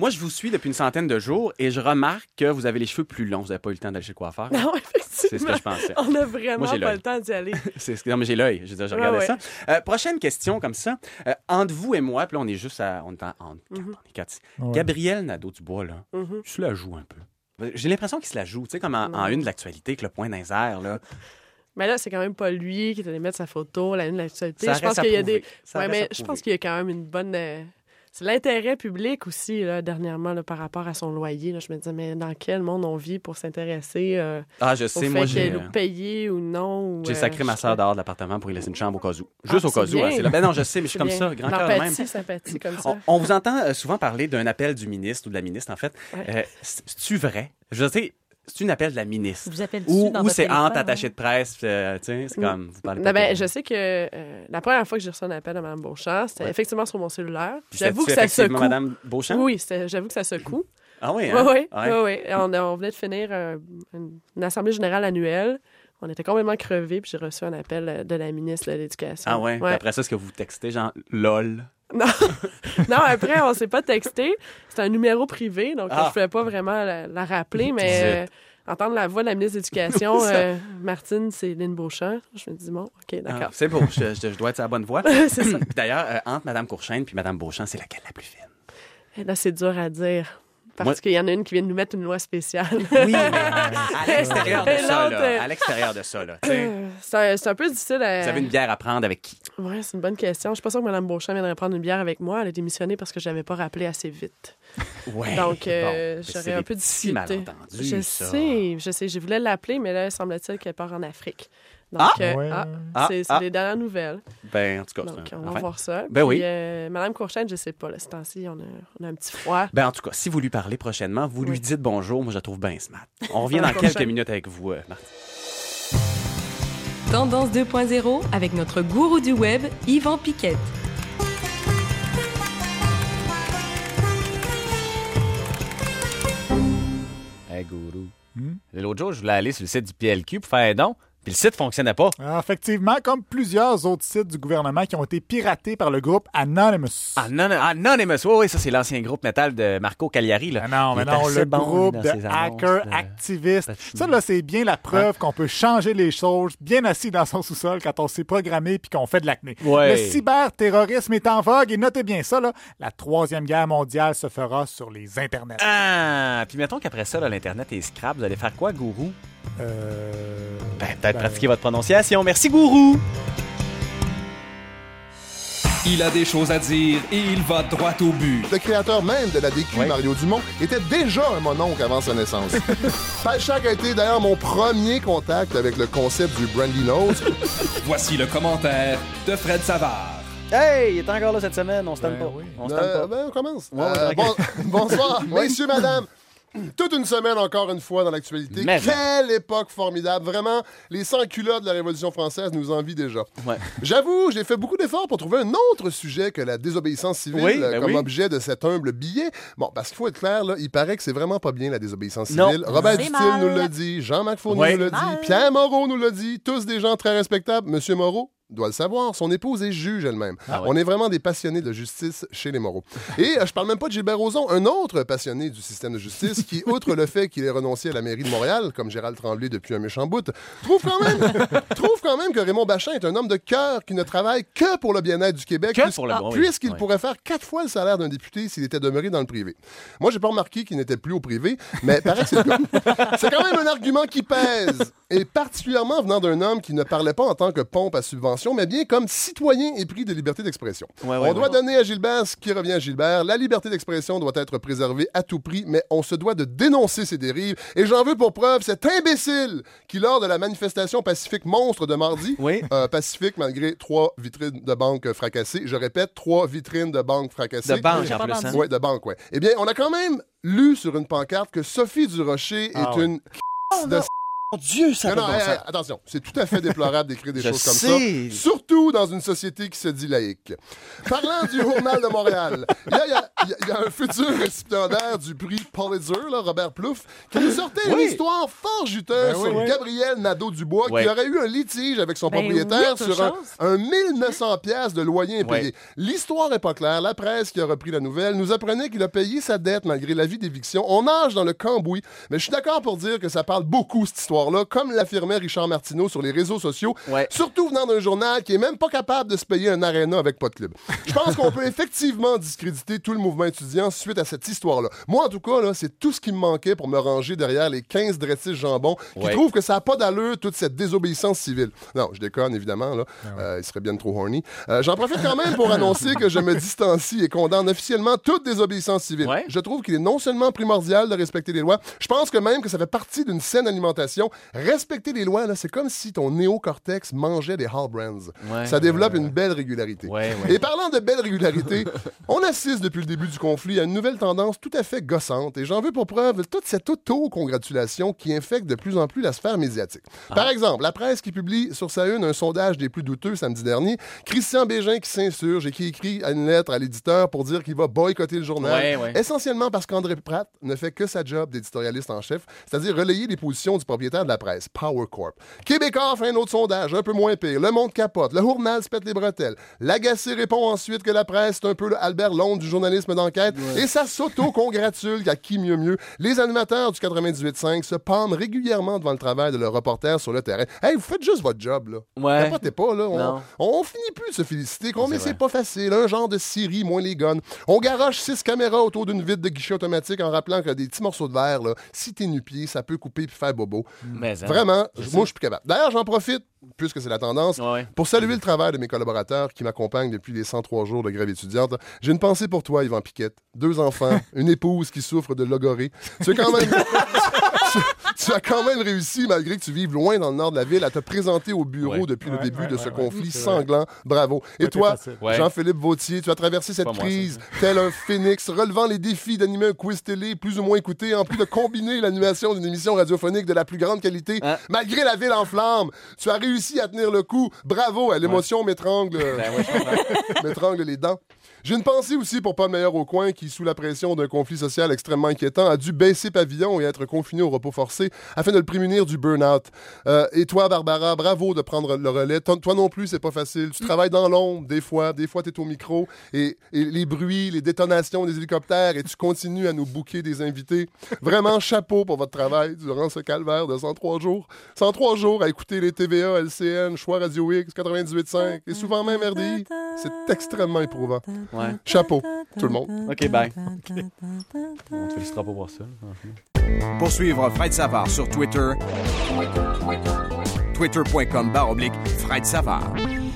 suis depuis une centaine de jours et je remarque que vous avez les cheveux plus longs. Vous n'avez pas eu le temps d'aller chez le coiffeur. Non, effectivement. C'est ce que je pensais. On n'a vraiment Moi, j'ai pas l'œil. le temps d'y aller. C'est ce que... Non, mais j'ai l'œil. Je, veux dire, je regardais Ouais, ça. Euh, prochaine question comme ça. Euh, entre vous et moi, puis là, on est juste à... On est en... en- Mhm. on est quatre. Ouais. Gabriel Nadeau-Dubois, là, Mhm. je se la joue un peu. J'ai l'impression qu'il se la joue. Tu sais, comme en, en une de l'actualité, avec le point dans les airs, là. Mais là, c'est quand même pas lui qui est allé mettre sa photo, la une de l'actualité. Ça Je pense reste à qu'il y a prouver. des. Ça Ouais, reste à mais je prouver. pense qu'il y a quand même une bonne. euh, C'est l'intérêt public aussi, là, dernièrement, là, par rapport à son loyer. Là. Je me disais, mais dans quel monde on vit pour s'intéresser euh, Ah, je au sais, fait moi, j'ai... qu'elle nous payé ou non? Ou, J'ai euh, sacré ma je- soeur dehors de l'appartement pour y laisser une chambre au cas où. Juste Ah, au cas c'est où. hein, bien. c'est là. Ben non, je sais, mais je suis C'est comme bien. ça, grand cœur de même. L'empathie, sympathie, comme ça. On, on vous entend euh, souvent parler d'un appel du ministre ou de la ministre, en fait. Ouais. Euh, c'est- C'est-tu vrai? Je veux dire, c'est une appel de la ministre. Vous appelez-tu Ou, dans ou votre c'est téléphone, entre attachés hein? de presse, euh, tu sais, c'est comme, vous parlez Non, pas ben, de- je sais que euh, la première fois que j'ai reçu un appel de Mme Beauchamp, c'était Ouais. effectivement sur mon cellulaire. Puis J'avoue que c'était-tu ça effectivement secoue. Mme Beauchamp? Oui, c'était- j'avoue que ça secoue. Ah oui, Oui, hein? oui. Ouais. oui, oui. Et On, on venait de finir un- une, une assemblée générale annuelle. On était complètement crevés, puis j'ai reçu un appel de la ministre de l'Éducation. Ah ouais? Puis après ça, est-ce que vous textez genre LOL? Non. non, après, on s'est pas texté. C'était un numéro privé, donc Ah. je ne pouvais pas vraiment la, la rappeler, mais Zut. euh, entendre la voix de la ministre de l'Éducation, euh, Martine, c'est Lynn Beauchamp. Je me dis, bon, OK, d'accord. Ah, c'est beau, je, je- je dois être sur la bonne voie. C'est ça. Puis d'ailleurs, euh, entre Mme Courchaine puis Mme Beauchamp, c'est laquelle la plus fine? Et là, c'est dur à dire. Parce Moi- qu'il y en a une qui vient de nous mettre une loi spéciale. Oui, mais à l'extérieur de Et ça, l'autre, là. euh, À l'extérieur de ça, là. tu sais. Euh, C'est un, c'est un peu difficile à... Vous avez une bière à prendre avec qui? Oui, c'est une bonne question. Je suis pas sûre que Mme Beauchamp viendrait prendre une bière avec moi. Elle a démissionné parce que je n'avais pas rappelé assez vite. Ouais. Donc, euh, Bon, mais j'aurais c'est un des peu petits discuté. malentendus, Je ça. sais, je sais. Je voulais l'appeler, mais là, semble-t-il qu'elle part en Afrique. Donc, Ah! euh, Ouais. ah, Ah, c'est c'est ah. les dernières nouvelles. Ben, en tout cas, Donc, c'est un- on va enfin. voir ça. Ben Puis, oui. euh, Mme Courchaine, je sais pas. Là, ce temps-ci, on a, on a un petit froid. Ben, en tout cas, si vous lui parlez prochainement, vous lui Oui. dites bonjour. Moi, je la trouve bien smart. On revient dans Mme quelques Courchaine. minutes avec vous, euh, Martine. Tendance deux point zéro avec notre gourou du web, Yvan Piquette. Hey, gourou. Hmm? L'autre jour, je voulais aller sur le site du P L Q pour faire un don, puis le site fonctionnait pas. Ah, effectivement, comme plusieurs autres sites du gouvernement qui ont été piratés par le groupe Anonymous. Anon- Anonymous, oui, oui, ça, c'est l'ancien groupe métal de Marco Cagliari. Là. Ah non, mais Il est non, assez le bon, lui, groupe dans de ses annonces, hackers là. activistes. Pas Ça, là, c'est bien la preuve qu'on peut changer les choses bien assis dans son sous-sol quand on s'est programmé puis qu'on fait de l'acné. Ouais. Le cyberterrorisme est en vogue et notez bien ça, là, la troisième guerre mondiale se fera sur les internets. Ah, puis mettons qu'après ça, là, l'Internet est scrap. Vous allez faire quoi, gourou? Euh... Ben, peut-être ben, pratiquer votre prononciation. Merci, gourou! Il a des choses à dire et il va droit au but. Le créateur même de la D Q, Ouais. Mario Dumont, était déjà un mononcle avant sa naissance. Palchak a été d'ailleurs mon premier contact avec le concept du Brandy Nose. Voici le commentaire de Fred Savard. Hey, il est encore là cette semaine. On se tente Ben pas. oui. On se tente Euh, pas. ben, on commence. Ouais, ouais, Euh, ok. bon- bonsoir, messieurs, madame. Toute une semaine encore une fois dans l'actualité. Mais- Quelle époque formidable. Vraiment, les sans-culottes de la Révolution française nous envient déjà. Ouais. J'avoue, j'ai fait beaucoup d'efforts pour trouver un autre sujet que la désobéissance civile Oui, euh, ben comme oui. objet de cet humble billet. Bon, parce qu'il faut être clair, là, il paraît que c'est vraiment pas bien la désobéissance Non. civile. Robert C'est Dutil mal. nous l'a dit, Jean-Marc Fournier Ouais. nous l'a dit, Mal. Pierre Moreau nous l'a dit, tous des gens très respectables. Monsieur Moreau doit le savoir, son épouse est juge elle-même. Ah ouais. On est vraiment des passionnés de justice chez les Moreaux. Et euh, je parle même pas de Gilbert Rozon, un autre passionné du système de justice qui, outre le fait qu'il ait renoncé à la mairie de Montréal, comme Gérald Tremblay depuis un méchant bout, trouve quand même, trouve quand même que Raymond Bachin est un homme de cœur qui ne travaille que pour le bien-être du Québec, Que puis- pour le bon, oui. puisqu'il Ouais. pourrait faire quatre fois le salaire d'un député s'il était demeuré dans le privé. Moi, j'ai pas remarqué qu'il n'était plus au privé, mais paraît que c'est le cas. C'est quand même un argument qui pèse, et particulièrement venant d'un homme qui ne parlait pas en tant que pompe à subvention, mais bien comme citoyen épris de liberté d'expression. Ouais, ouais, on doit ouais. donner à Gilbert ce qui revient à Gilbert. La liberté d'expression doit être préservée à tout prix, mais on se doit de dénoncer ces dérives. Et j'en veux pour preuve cet imbécile qui, lors de la manifestation pacifique monstre de mardi, Oui. euh, pacifique malgré trois vitrines de banque fracassées, je répète, trois vitrines de banque fracassées. De banque, J'ai en pas plus. hein. entendu. Oui, de banque, ouais. Eh bien, on a quand même lu sur une pancarte que Sophie Durocher Ah est ouais. une de Dieu, ça non, va non, bon hey, sens. hey, attention, c'est tout à fait déplorable d'écrire des Je choses comme sais. ça, surtout dans une société qui se dit laïque. Parlant du Journal de Montréal, il y a, il y a- il y a- il y a un futur récipiendaire du prix Pulitzer, là, Robert Plouffe, qui nous sortait une Oui. histoire fort juteuse Ben oui, sur oui. Gabriel Nadeau-Dubois, Ouais. qui aurait eu un litige avec son Ben propriétaire oui, sur un, autre chose. un mille neuf cents piastres de loyer impayé. Ouais. L'histoire n'est pas claire. La presse qui a repris la nouvelle nous apprenait qu'il a payé sa dette malgré l'avis d'éviction. On nage dans le cambouis, mais je suis d'accord pour dire que ça parle beaucoup, cette histoire-là, comme l'affirmait Richard Martineau sur les réseaux sociaux, Ouais. surtout venant d'un journal qui est même pas capable de se payer un aréna avec pas de club. Je pense qu'on peut effectivement discréditer tout le mouvement étudiant suite à cette histoire-là. Moi, en tout cas, là, c'est tout ce qui me manquait pour me ranger derrière les quinze drettis jambons qui Ouais. trouvent que ça n'a pas d'allure, toute cette désobéissance civile. Non, je déconne, évidemment, là. Euh, il serait bien trop horny. Euh, J'en profite quand même pour annoncer que je me distancie et condamne officiellement toute désobéissance civile. Ouais. Je trouve qu'il est non seulement primordial de respecter les lois, je pense que même que ça fait partie d'une saine alimentation. Respecter les lois, là, c'est comme si ton néocortex mangeait des Hall Brands. Ouais. Ça développe une belle régularité. Ouais, ouais. Et parlant de belle régularité, on assiste depuis le début du conflit à une nouvelle tendance tout à fait gossante, et j'en veux pour preuve toute cette auto-congratulation qui infecte de plus en plus la sphère médiatique. Ah. Par exemple, la presse qui publie sur sa une un sondage des plus douteux samedi dernier, Christian Bégin qui s'insurge et qui écrit une lettre à l'éditeur pour dire qu'il va boycotter le journal, Ouais, ouais. essentiellement parce qu'André Pratt ne fait que sa job d'éditorialiste en chef, c'est-à-dire relayer les positions du propriétaire de la presse, Power Corp. Québécois fait un autre sondage, un peu moins pire. Le Monde capote, le Journal se pète les bretelles. L'Agacé répond ensuite que la presse est un peu le Albert Londres du journalisme d'enquête, et ça s'auto-congratule qu'à qui mieux mieux. Les animateurs du quatre-vingt-dix-huit cinq se palment régulièrement devant le travail de leurs reporters sur le terrain. Hey, vous faites juste votre job, là. Ouais. Capotez pas, là. Non. On, on finit plus de se féliciter. Combien C'est c'est vrai. pas facile. Un genre de Siri, moins les guns. On garoche six caméras autour d'une vitre de guichet automatique en rappelant que des petits morceaux de verre, là, si t'es nu-pied, ça peut couper puis faire bobo. Mais, hein, Vraiment, je moi, sais. je suis plus capable. D'ailleurs, j'en profite, puisque c'est la tendance, Ouais. pour saluer le travail de mes collaborateurs qui m'accompagnent depuis les cent trois jours de grève étudiante. J'ai une pensée pour toi, Yvan Piquette. Deux enfants, une épouse qui souffre de logorée. Tu as quand même... tu, tu as quand même réussi, malgré que tu vives loin dans le nord de la ville, à te présenter au bureau Ouais. depuis le Ouais, début ouais, de ouais, ce ouais. conflit C'est vrai. sanglant. Bravo. Et Pas toi, facile. Ouais. Jean-Philippe Vautier, tu as traversé cette Pas moi, crise tel un phénix, relevant les défis d'animer un quiz télé plus ou moins écouté, en plus de combiner l'animation d'une émission radiophonique de la plus grande qualité, Hein? malgré la ville en flammes. Tu as réussi à tenir le coup. Bravo. À l'émotion m'étrangle Ben ouais, je comprends. m'étrangle les dents. J'ai une pensée aussi pour Paul Meilleur au coin qui, sous la pression d'un conflit social extrêmement inquiétant, a dû baisser pavillon et être confiné au repos forcé afin de le prémunir du burn-out. Euh, et toi, Barbara, bravo de prendre le relais. Toi, toi non plus, c'est pas facile. Tu travailles dans l'ombre, des fois. Des fois, t'es au micro. Et, et les bruits, les détonations des hélicoptères, et tu continues à nous booker des invités. Vraiment, chapeau pour votre travail durant ce calvaire de cent trois jours. cent trois jours à écouter les T V A, L C N, Choix Radio X, quatre-vingt-dix-huit cinq, et souvent même R D I. C'est extrêmement éprouvant. Ouais. Chapeau, tout le monde. OK, bye. On te félicitera pas pour ça. Pour suivre Fred Savard sur Twitter, twitter.com barre oblique Fred Savard.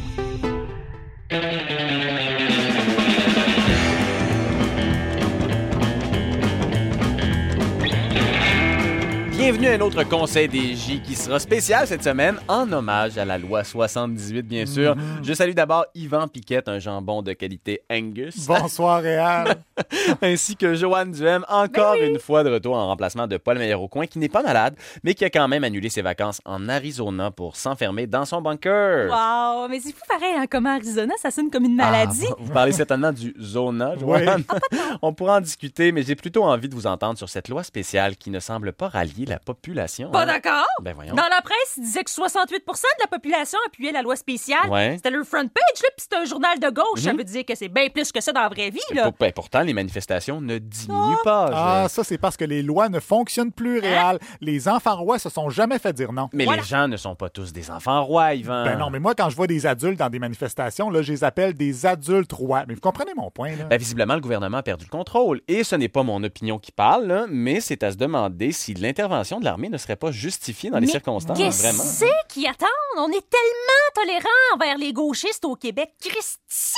Bienvenue à un autre Conseil des J qui sera spécial cette semaine en hommage à la loi soixante-dix-huit, bien sûr. Mm-hmm. Je salue d'abord Yvan Piquette, un jambon de qualité Angus. Bonsoir, Réal. Ainsi que Joanne Duhem, encore Ben oui. une fois de retour en remplacement de Paul Meilleur-Aucoin, qui n'est pas malade, mais qui a quand même annulé ses vacances en Arizona pour s'enfermer dans son bunker. Wow, mais c'est fou pareil, hein, comme Arizona, ça sonne comme une maladie. Ah, vous parlez certainement du Zona, Joanne. On pourra en discuter, mais j'ai plutôt envie de vous entendre sur cette loi spéciale qui ne semble pas rallier la population. Pas hein. d'accord. Ben voyons. Dans la presse, ils disaient que soixante-huit pour cent de la population appuyait la loi spéciale. Ouais. C'était leur front page, là, puis c'était un journal de gauche. Ça Mhm. veut dire que c'est bien plus que ça dans la vraie vie, là. Pour- ben, pourtant, les manifestations ne diminuent pas. Ah, je- ça, c'est parce que les lois ne fonctionnent plus, Réal. Les enfants rois se sont jamais fait dire non. Mais Voilà. les gens ne sont pas tous des enfants rois, Yvan. Ben non, mais moi, quand je vois des adultes dans des manifestations, là, je les appelle des adultes rois. Mais vous comprenez mon point, là? Ben, visiblement, le gouvernement a perdu le contrôle. Et ce n'est pas mon opinion qui parle, là, mais c'est à se demander si l'intervention de l'armée ne serait pas justifiée dans les Mais circonstances. Qu'est-ce Vraiment. qui attendent? On est tellement tolérants envers les gauchistes au Québec. Christy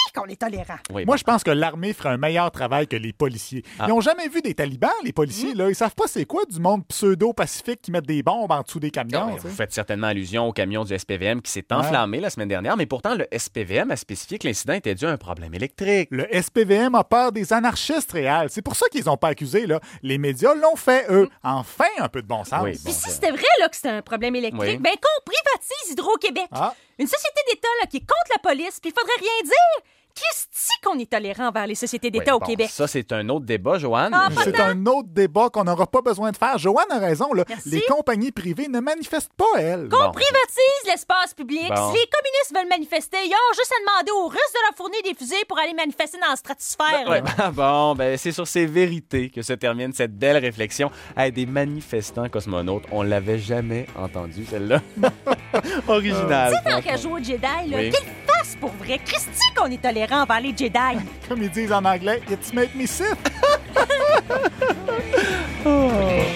qu'on est tolérant. Oui, Moi, bon. je pense que l'armée ferait un meilleur travail que les policiers. Ah. Ils n'ont jamais vu des talibans, les policiers. Mmh. Là. Ils savent pas c'est quoi du monde pseudo-pacifique qui mettent des bombes en dessous des camions. Ah, vous faites certainement allusion au camion du S P V M qui s'est enflammé ouais. la semaine dernière, mais pourtant, le S P V M a spécifié que l'incident était dû à un problème électrique. Le S P V M a peur des anarchistes réels. C'est pour ça qu'ils n'ont pas accusé. Là. Les médias l'ont fait, eux. Enfin, un peu de bon sens. Oui, bon, Puis si c'était vrai là, que c'était un problème électrique, oui. ben qu'on privatise Hydro-Québec. Ah. Une société d'État là, qui est contre la police, puis il faudrait rien dire. Christy qu'on est tolérant envers les sociétés d'État oui, au bon, Québec. Ça, c'est un autre débat, Joanne. Ah, c'est tant. un autre débat qu'on n'aura pas besoin de faire. Joanne a raison. Là. Les compagnies privées ne manifestent pas, elles. Qu'on bon. privatise l'espace public. Bon. Si les communistes veulent manifester, ils ont juste à demander aux Russes de leur fournir des fusées pour aller manifester dans la stratosphère. Ben, ouais. Bon, ben, c'est sur ces vérités que se termine cette belle réflexion. Hey, des manifestants cosmonautes, on l'avait jamais entendu, celle-là. Original. Tu sais, tant qu'à jouer au Jedi, là, oui. Quelle face pour vrai. Christy qu'on est tolérant envers les Jedi. Comme ils disent en anglais, it's make me Sith. oh.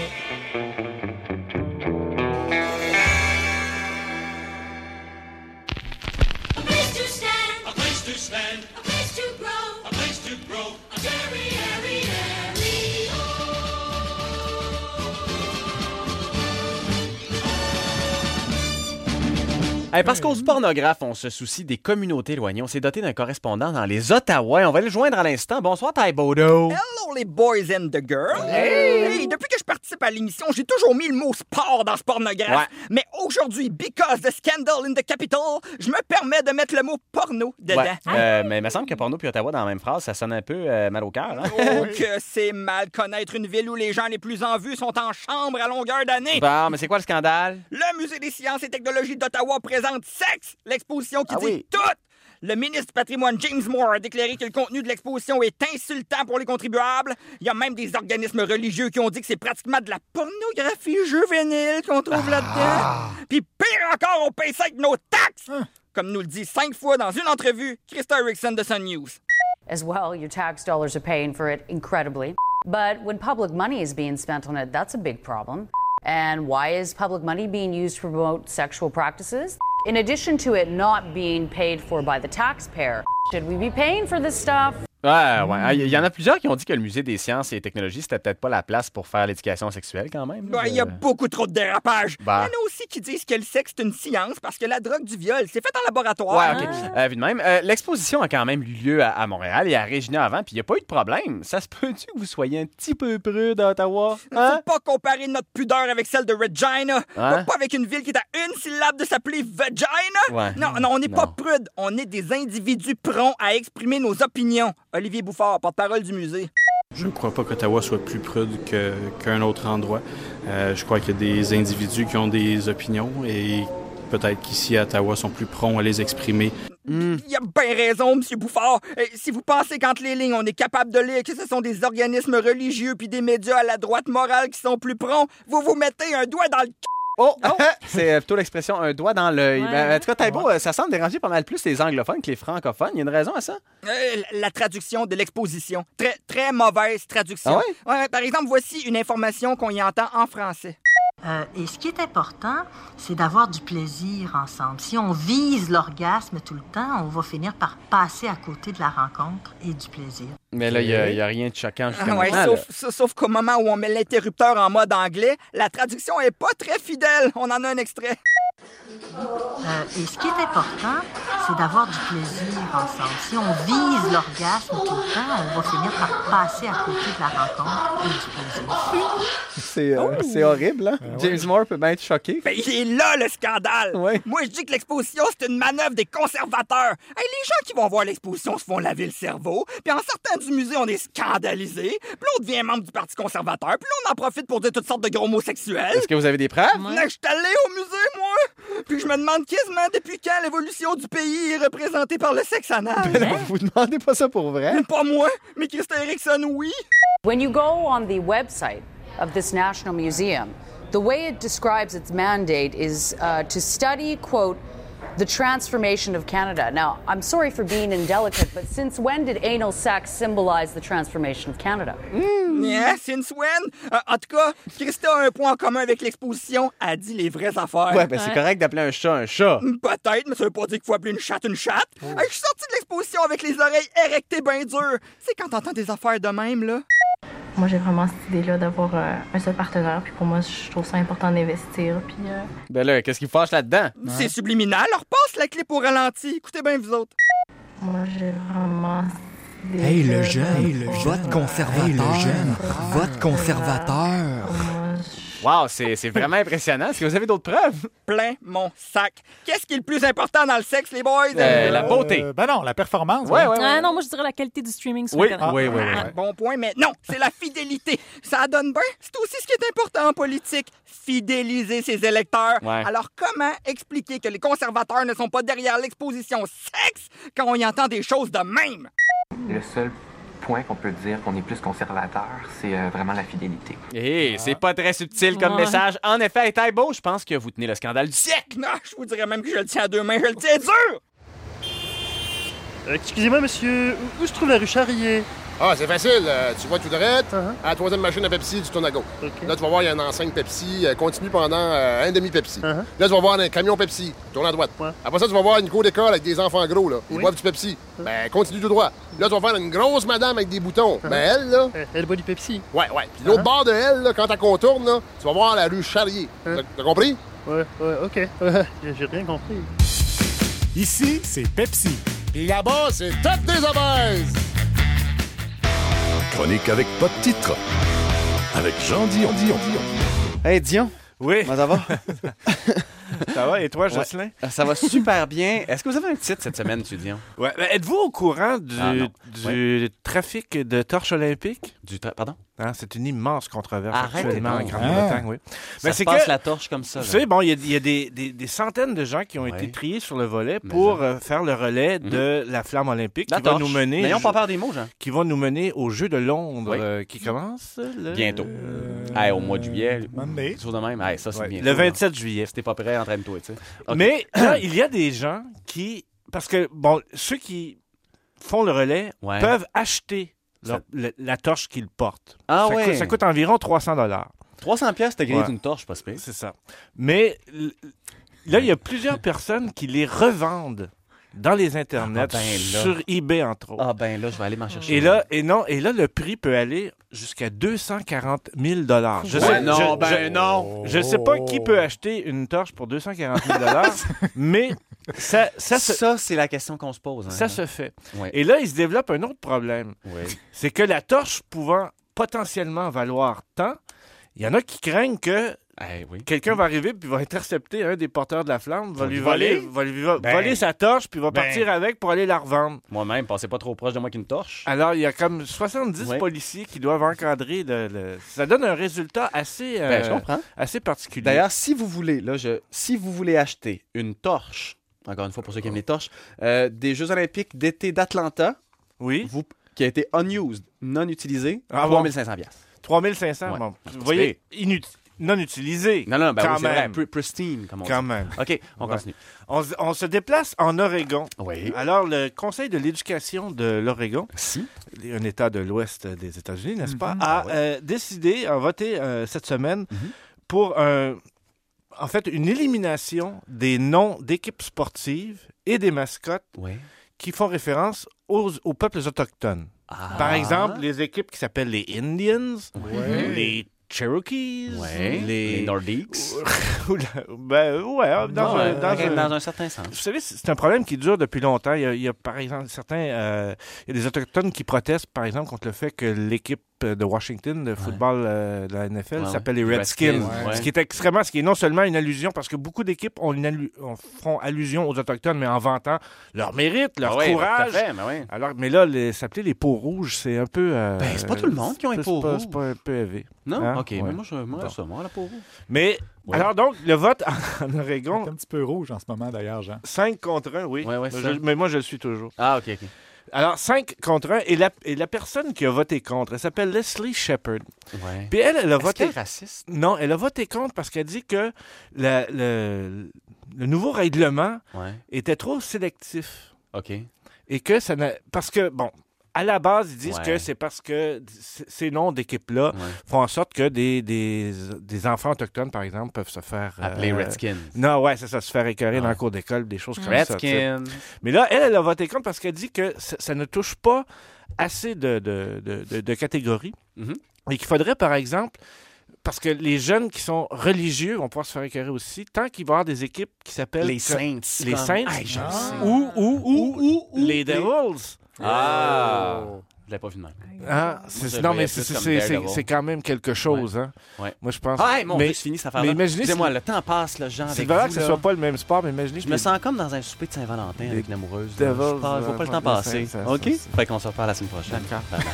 Hey, parce qu'aux pornographes, on se soucie des communautés éloignées. On s'est doté d'un correspondant dans les Ottawa. On va le joindre à l'instant. Bonsoir, Ty Bodo. Hello, les boys and the girls. Hey. Hey, depuis que je participe à l'émission, j'ai toujours mis le mot sport dans ce pornographe. Ouais. Mais aujourd'hui, because the scandal in the capital, je me permets de mettre le mot porno dedans. Ouais. Euh, mais il me semble que porno puis Ottawa dans la même phrase, ça sonne un peu euh, mal au cœur. Hein? Oh, que c'est mal connaître une ville où les gens les plus en vue sont en chambre à longueur d'année. Bon, mais c'est quoi le scandale? Le Musée des sciences et technologies d'Ottawa présente Sexe, l'exposition qui ah dit oui. tout. Le ministre du patrimoine James Moore a déclaré que le contenu de l'exposition est insultant pour les contribuables. Il y a même des organismes religieux qui ont dit que c'est pratiquement de la pornographie juvénile qu'on trouve ah. là-dedans. Puis pire encore, on paye ça avec nos taxes. Hein. Comme nous le dit cinq fois dans une entrevue, Krista Erickson de Sun News. As well, your tax dollars are paying for it incredibly. But when public money is being spent on it, that's a big problem. And why is public money being used to promote sexual practices? In addition to it not being paid for by the taxpayer, should we be paying for this stuff? Ouais, ouais. Il y en a plusieurs qui ont dit que le Musée des sciences et technologies, c'était peut-être pas la place pour faire l'éducation sexuelle quand même. Il y a beaucoup trop de dérapages. Bah. Il y en a aussi qui disent que le sexe, c'est une science parce que la drogue du viol, c'est fait en laboratoire. Ouais, OK. Ah. Euh, vu de même, euh, l'exposition a quand même eu lieu à, à Montréal et à Regina avant, puis il n'y a pas eu de problème. Ça se peut-tu que vous soyez un petit peu prude à Ottawa? Hein? Faut pas comparer notre pudeur avec celle de Regina. Hein? Pas avec une ville qui est à une syllabe de s'appeler Vagina. Ouais. Non, non, on n'est pas prude. On est des individus prompts à exprimer nos opinions. Olivier Bouffard, porte-parole du musée. Je ne crois pas qu'Ottawa soit plus prude que, qu'un autre endroit. Euh, je crois qu'il y a des individus qui ont des opinions et peut-être qu'ici, à Ottawa, sont plus prompts à les exprimer. Mm. Il a bien raison, M. Bouffard. Et si vous pensez qu'entre les lignes, on est capable de lire que ce sont des organismes religieux puis des médias à la droite morale qui sont plus prompts, vous vous mettez un doigt dans le c***. Oh! oh. C'est plutôt l'expression un doigt dans l'œil. Ouais. Ben, en tout cas, Taïbo, ouais. ça semble déranger pas mal plus les anglophones que les francophones. Il y a une raison à ça? Euh, la traduction de l'exposition. Très, très mauvaise traduction. Ah ouais? Ouais, par exemple, voici une information qu'on y entend en français. Euh, et ce qui est important, c'est d'avoir du plaisir ensemble. Si on vise l'orgasme tout le temps, on va finir par passer à côté de la rencontre et du plaisir. Mais là, il n'y a, a rien de choquant jusqu'à ah ouais, maintenant. Sauf, sauf qu'au moment où on met l'interrupteur en mode anglais, la traduction est pas très fidèle. On en a un extrait. Euh, et ce qui est important, c'est d'avoir du plaisir ensemble. Si on vise l'orgasme tout le temps, on va finir par passer à côté de la rencontre et du plaisir. C'est, euh, oh. c'est horrible, hein? Euh, James ouais. Moore peut bien être choqué. Ben, il est là, le scandale! Ouais. Moi, je dis que l'exposition, c'est une manœuvre des conservateurs. Hey, les gens qui vont voir l'exposition se font laver le cerveau, puis en sortant du musée, on est scandalisés, puis là, on devient membre du Parti conservateur, puis là, on en profite pour dire toutes sortes de gros mots sexuels. Est-ce que vous avez des preuves? Ouais. Je suis allé au musée, moi! Puis je me demande quasiment depuis quand l'évolution du pays est représentée par le sexe anal. Ben non, vous demandez pas ça pour vrai? Pas moi, mais Krista Erickson, oui. When you go on the website of this National Museum, the way it describes its mandate is uh, to study, quote, The transformation of Canada. Now, I'm sorry for being indelicate, but since when did anal sex symbolize the transformation of Canada? Mm, yeah, since when? Euh, en tout cas, Christa a un point en commun avec l'exposition. Elle dit les vraies affaires. Ouais, ben c'est correct d'appeler un chat un chat. Peut-être, mais ça veut pas dire qu'il faut appeler une chatte une chatte. Oh. Hey, je suis sorti de l'exposition avec les oreilles érectées bien dures. C'est quand t'entends des affaires de même, là. Moi, j'ai vraiment cette idée-là d'avoir euh, un seul partenaire. Puis pour moi, je trouve ça important d'investir. Puis. Euh... Ben là, qu'est-ce qui fâche là-dedans? C'est subliminal. Alors passe la clip au ralenti. Écoutez bien, vous autres. Moi, j'ai vraiment. Hey, le jeune, hey, le vote conservateur. Hey, le jeune, vote conservateur. Wow, c'est, c'est vraiment impressionnant. Est-ce que vous avez d'autres preuves? Plein mon sac. Qu'est-ce qui est le plus important dans le sexe, les boys? Euh, la beauté. Euh, ben non, la performance. Ouais, hein. ouais, ouais. Ah non, moi, je dirais la qualité du streaming sur oui. Internet. Oui, oui, oui, oui. Bon point, mais non, c'est la fidélité. Ça donne bien. C'est aussi ce qui est important en politique. Fidéliser ses électeurs. Ouais. Alors, comment expliquer que les conservateurs ne sont pas derrière l'exposition sexe quand on y entend des choses de même? Le seul point qu'on peut dire qu'on est plus conservateur, c'est euh, vraiment la fidélité. Hé, hey, c'est pas très subtil comme ouais. message. En effet, Taïbo, je pense que vous tenez le scandale du siècle. Non, je vous dirais même que je le tiens à deux mains, je le tiens dur! Euh, excusez-moi, monsieur, où, où se trouve la rue Charrier? Ah, c'est facile. Euh, tu vois tout droit, uh-huh. à la troisième machine à Pepsi, tu tournes à gauche. Okay. Là, tu vas voir, il y a une enseigne Pepsi. Euh, continue pendant euh, un demi-Pepsi. Uh-huh. Là, tu vas voir un camion Pepsi. Tourne à droite. Ouais. Après ça, tu vas voir une cour d'école avec des enfants gros, là. Ils oui. boivent du Pepsi. Uh-huh. Ben, continue tout droit. Là, tu vas voir une grosse madame avec des boutons. Uh-huh. Ben, elle, là... Elle, elle boit du Pepsi. Ouais, ouais. Puis l'autre uh-huh. bord de elle, là, quand tu contournes, là, tu vas voir la rue Charrier. Uh-huh. T'as, t'as compris? Ouais, ouais, OK. Ouais, j'ai rien compris. Ici, c'est Pepsi. Puis là-bas, c'est toutes des obèses. Chronique avec pas de titre. Avec Jean Dion. Dion. Hey, Dion. Oui. Comment ça va? Ça va, et toi, Jocelyn? Ouais. Ça va super bien. Est-ce que vous avez un titre cette semaine, M. Dion? Ouais. Ben, êtes-vous au courant du, ah, du ouais. trafic de torches olympiques? Du tra... Pardon? Hein, c'est une immense controverse Arrête actuellement en ah. Grande-Bretagne, oui. Ça Mais se c'est passe que, la torche comme ça. Vous savez, bon, il y a, y a des, des, des centaines de gens qui ont ouais. été triés sur le volet pour euh, faire le relais mm-hmm. de la flamme olympique la qui torche. va nous mener... N'ayons pas peur des mots, Jean. Qui va nous mener aux Jeux de Londres oui. euh, qui commencent... Le... Bientôt. Euh... Hey, au mois de juillet. Monday. Toujours de même. Hey, ça, c'est ouais. bientôt. Le vingt-sept juillet. Si t'es pas prêt, entraîne-toi, tu sais. Okay. Mais là, il y a des gens qui... Parce que, bon, ceux qui font le relais ouais. peuvent acheter leur, ça... le, la torche qu'ils portent. Ah ça, ouais. coûte, ça coûte environ trois cents dollars. trois cents piastres, t'as grillé ouais. d'une torche, pas spécial. C'est ça. Mais là, il y a plusieurs personnes qui les revendent dans les internets, ah ben sur eBay, entre autres. Ah ben là, je vais aller m'en chercher. Et là, et non, et là, le prix peut aller jusqu'à deux cent quarante mille dollars. Je ouais, sais, non, je, ben je, non. Je sais pas qui peut acheter une torche pour deux cent quarante mille dollars, mais ça, ça, ça, ça c'est la question qu'on se pose. Hein. Ça se fait. Ouais. Et là, il se développe un autre problème. Ouais. C'est que la torche pouvant potentiellement valoir tant, il y en a qui craignent que Eh oui. quelqu'un va arriver puis va intercepter un des porteurs de la flamme, va lui voler, va lui va, ben, voler sa torche puis va ben, partir avec pour aller la revendre. Moi-même, passez pas trop proche de moi qu'une torche. Alors, il y a comme soixante-dix oui. policiers qui doivent encadrer le, le... Ça donne un résultat assez, euh, ben, je comprends. assez particulier. D'ailleurs, si vous voulez, là, je... si vous voulez acheter une torche, encore une fois pour ceux qui aiment les torches, euh, des Jeux olympiques d'été d'Atlanta, oui. vous... qui a été unused, non utilisé, ah, trois mille cinq cents dollars. trois mille cinq cents, ouais. Bon. Vous voyez, inutile. Non utilisé. Non, non, ben quand oui, même. Vrai. Pristine, comme on quand dit. même. OK, on ouais. continue. On, on se déplace en Oregon. Oui. Alors, le Conseil de l'éducation de l'Oregon, si. un État de l'Ouest des États-Unis, n'est-ce mm-hmm. pas, ah, a ouais. euh, décidé, a voté euh, cette semaine mm-hmm. pour un, en fait, une élimination des noms d'équipes sportives et des mascottes ouais. qui font référence aux, aux peuples autochtones. Ah. Par exemple, les équipes qui s'appellent les Indians, ouais. les Cherokees, ouais. les... les Nordiques. ben, ouais, dans, non, un, euh, dans, okay, un... dans un certain sens. Vous savez, c'est un problème qui dure depuis longtemps. Il y a, il y a par exemple, certains... Euh, il y a des Autochtones qui protestent, par exemple, contre le fait que l'équipe de Washington de football ouais. euh, de la N F L ouais, s'appelle ouais. les Redskins. Redskins ouais. Ce qui est extrêmement... Ce qui est non seulement une allusion, parce que beaucoup d'équipes ont une allu... font allusion aux Autochtones, mais en vantant leur mérite, leur ah ouais, courage. Fait, mais ouais. Alors, mais là, les... s'appeler les peaux rouges, c'est un peu... Euh... Ben, c'est pas tout le monde qui a un peau rouge. C'est pas un peu élevé. Non? Hein? OK, ouais. mais moi, je moi, ça, moi, la peau rouge. Mais, ouais. alors donc, le vote en, en Oregon... C'est un petit peu rouge en ce moment, d'ailleurs, Jean. cinq contre un, oui. Ouais, ouais, mais, je, mais moi, je le suis toujours. Ah, OK, OK. Alors, cinq contre un. Et la, et la personne qui a voté contre, elle s'appelle Leslie Shepard. Ouais. Puis elle, elle a Est-ce voté... qu'elle est raciste? Non, elle a voté contre parce qu'elle dit que le, le, le nouveau règlement ouais. était trop sélectif. OK. Et que ça n'a... Parce que, bon... À la base, ils disent ouais. que c'est parce que c- ces noms d'équipes-là ouais. font en sorte que des, des, des enfants autochtones, par exemple, peuvent se faire... Appeler euh, Redskins. Non, ouais, c'est ça, se faire écœurer ouais. dans le cours d'école, des choses comme Redskins. ça. Mais là, elle, elle a voté contre parce qu'elle dit que ça, ça ne touche pas assez de, de, de, de, de catégories mm-hmm. et qu'il faudrait, par exemple... Parce que les jeunes qui sont religieux vont pouvoir se faire écœurer aussi, tant qu'il va y avoir des équipes qui s'appellent... Les Saints. Les comme... Saints. Ay, ah. Ou, ou, ou, ou, ou les Devils. Ah! Oh. Je l'ai pas vu de même. Ah, c'est, non, mais c'est, c'est, c'est, c'est quand même quelque chose. Ouais. Hein. Ouais. Moi, je pense... Ah, hey, mon mais, Dieu, c'est fini cette affaire-là. Excusez-moi, si... le temps passe, le genre, c'est avec vrai vous, que ce là. soit pas le même sport, mais imaginez... Je me sens comme dans un souper de Saint-Valentin avec une amoureuse. Je ne vois pas le temps passer. Ça, ça, OK? Ça, ça. Fait qu'on se reparle la semaine prochaine. D'accord. Bye bye.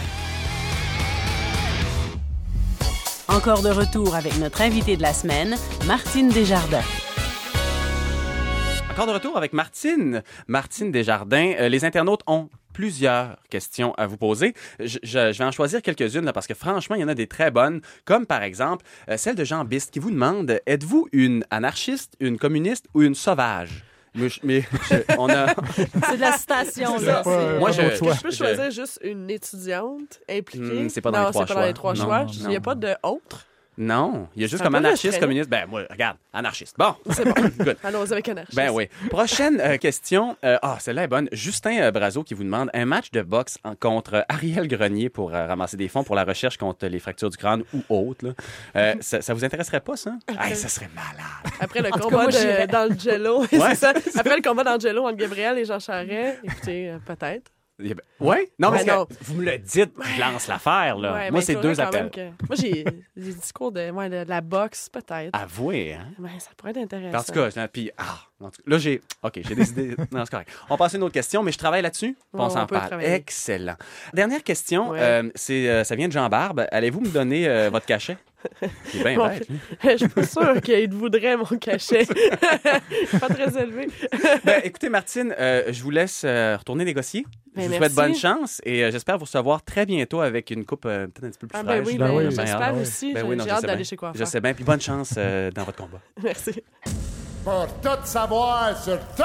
Encore de retour avec notre invitée de la semaine, Martine Desjardins. Encore de retour avec Martine. Martine Desjardins. Euh, les internautes ont plusieurs questions à vous poser. Je, je, je vais en choisir quelques-unes là, parce que franchement, il y en a des très bonnes, comme par exemple euh, celle de Jean Biste qui vous demande « Êtes-vous une anarchiste, une communiste ou une sauvage? » Mais, mais je, on a... C'est de la citation, là. C'est... Moi, je, je, je peux choisir je... juste une étudiante impliquée. Mmh, c'est pas dans non, les trois c'est pas choix. dans les trois non, choix. Non. Il n'y a pas de autre. Non, il y a juste c'est comme anarchiste, communiste. Ben, moi, regarde, anarchiste. Bon. C'est bon. Good. Allons avec anarchiste. Ben oui. Prochaine euh, question. Ah, euh, oh, celle-là est bonne. Justin euh, Brazo qui vous demande un match de boxe en, contre Ariel Grenier pour euh, ramasser des fonds pour la recherche contre les fractures du crâne ou autres. Là. Euh, ça, ça vous intéresserait pas, ça? Okay. Hey, ça serait malade. Après le en combat cas, moi, de, dans le Jello. Ouais. C'est ça. Après le combat dans le Jello entre Gabriel et Jean Charest, écoutez, euh, peut-être. Oui? Non, mais non. vous me le dites, je lance l'affaire, là. Ouais, moi, c'est deux appels. Que... Moi, j'ai des discours de, ouais, de la boxe, peut-être. Avouez, hein? Ben, ça pourrait être intéressant. En tout cas, puis, ah, en tout cas, là, j'ai... OK, j'ai décidé... Non, c'est correct. On passe à une autre question, mais je travaille là-dessus, puis on, on s'en parle. Travailler. Excellent. Dernière question, ouais. euh, c'est, euh, ça vient de Jean Barbe. Allez-vous me donner euh, votre cachet? C'est bien bon, bête. Je suis pas sûre qu'il voudrait mon cachet. Pas très élevé. Ben, écoutez, Martine, euh, je vous laisse euh, retourner négocier. Ben, je vous merci. souhaite bonne chance et euh, j'espère vous recevoir très bientôt avec une coupe euh, peut-être un petit peu plus ah, ben fraîche. Oui, ben, ben, oui, ben, j'espère ben, aussi. Ben, j'ai oui, non, j'ai hâte d'aller bien. chez Coiffeur. Je sais bien. Puis bonne chance euh, dans votre combat. Merci. Pour tout savoir sur tout.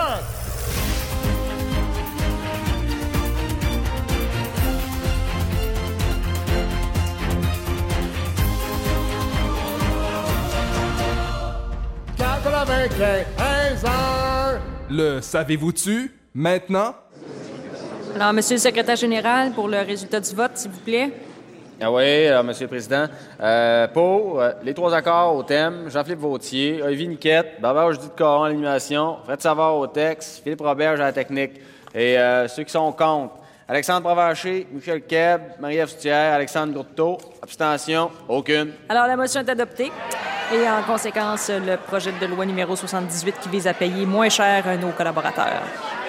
quatre-vingt-quinze heures. Le savez-vous-tu maintenant? Alors, Monsieur le secrétaire général, pour le résultat du vote, s'il vous plaît. Ah oui, alors, Monsieur le Président. Euh, pour euh, les trois accords au thème, Jean-Philippe Vautier, Olivier Niquette, Barbara Judith Caron à l'animation, Fred Savard au texte, Philippe Roberge à la technique. Et euh, ceux qui sont contre, Alexandre Provencher, Michel Keb, Marie-Ève Soutière, Alexandre Gourteau. Abstention, aucune. Alors, la motion est adoptée. Et en conséquence, le projet de loi numéro soixante-dix-huit qui vise à payer moins cher nos collaborateurs.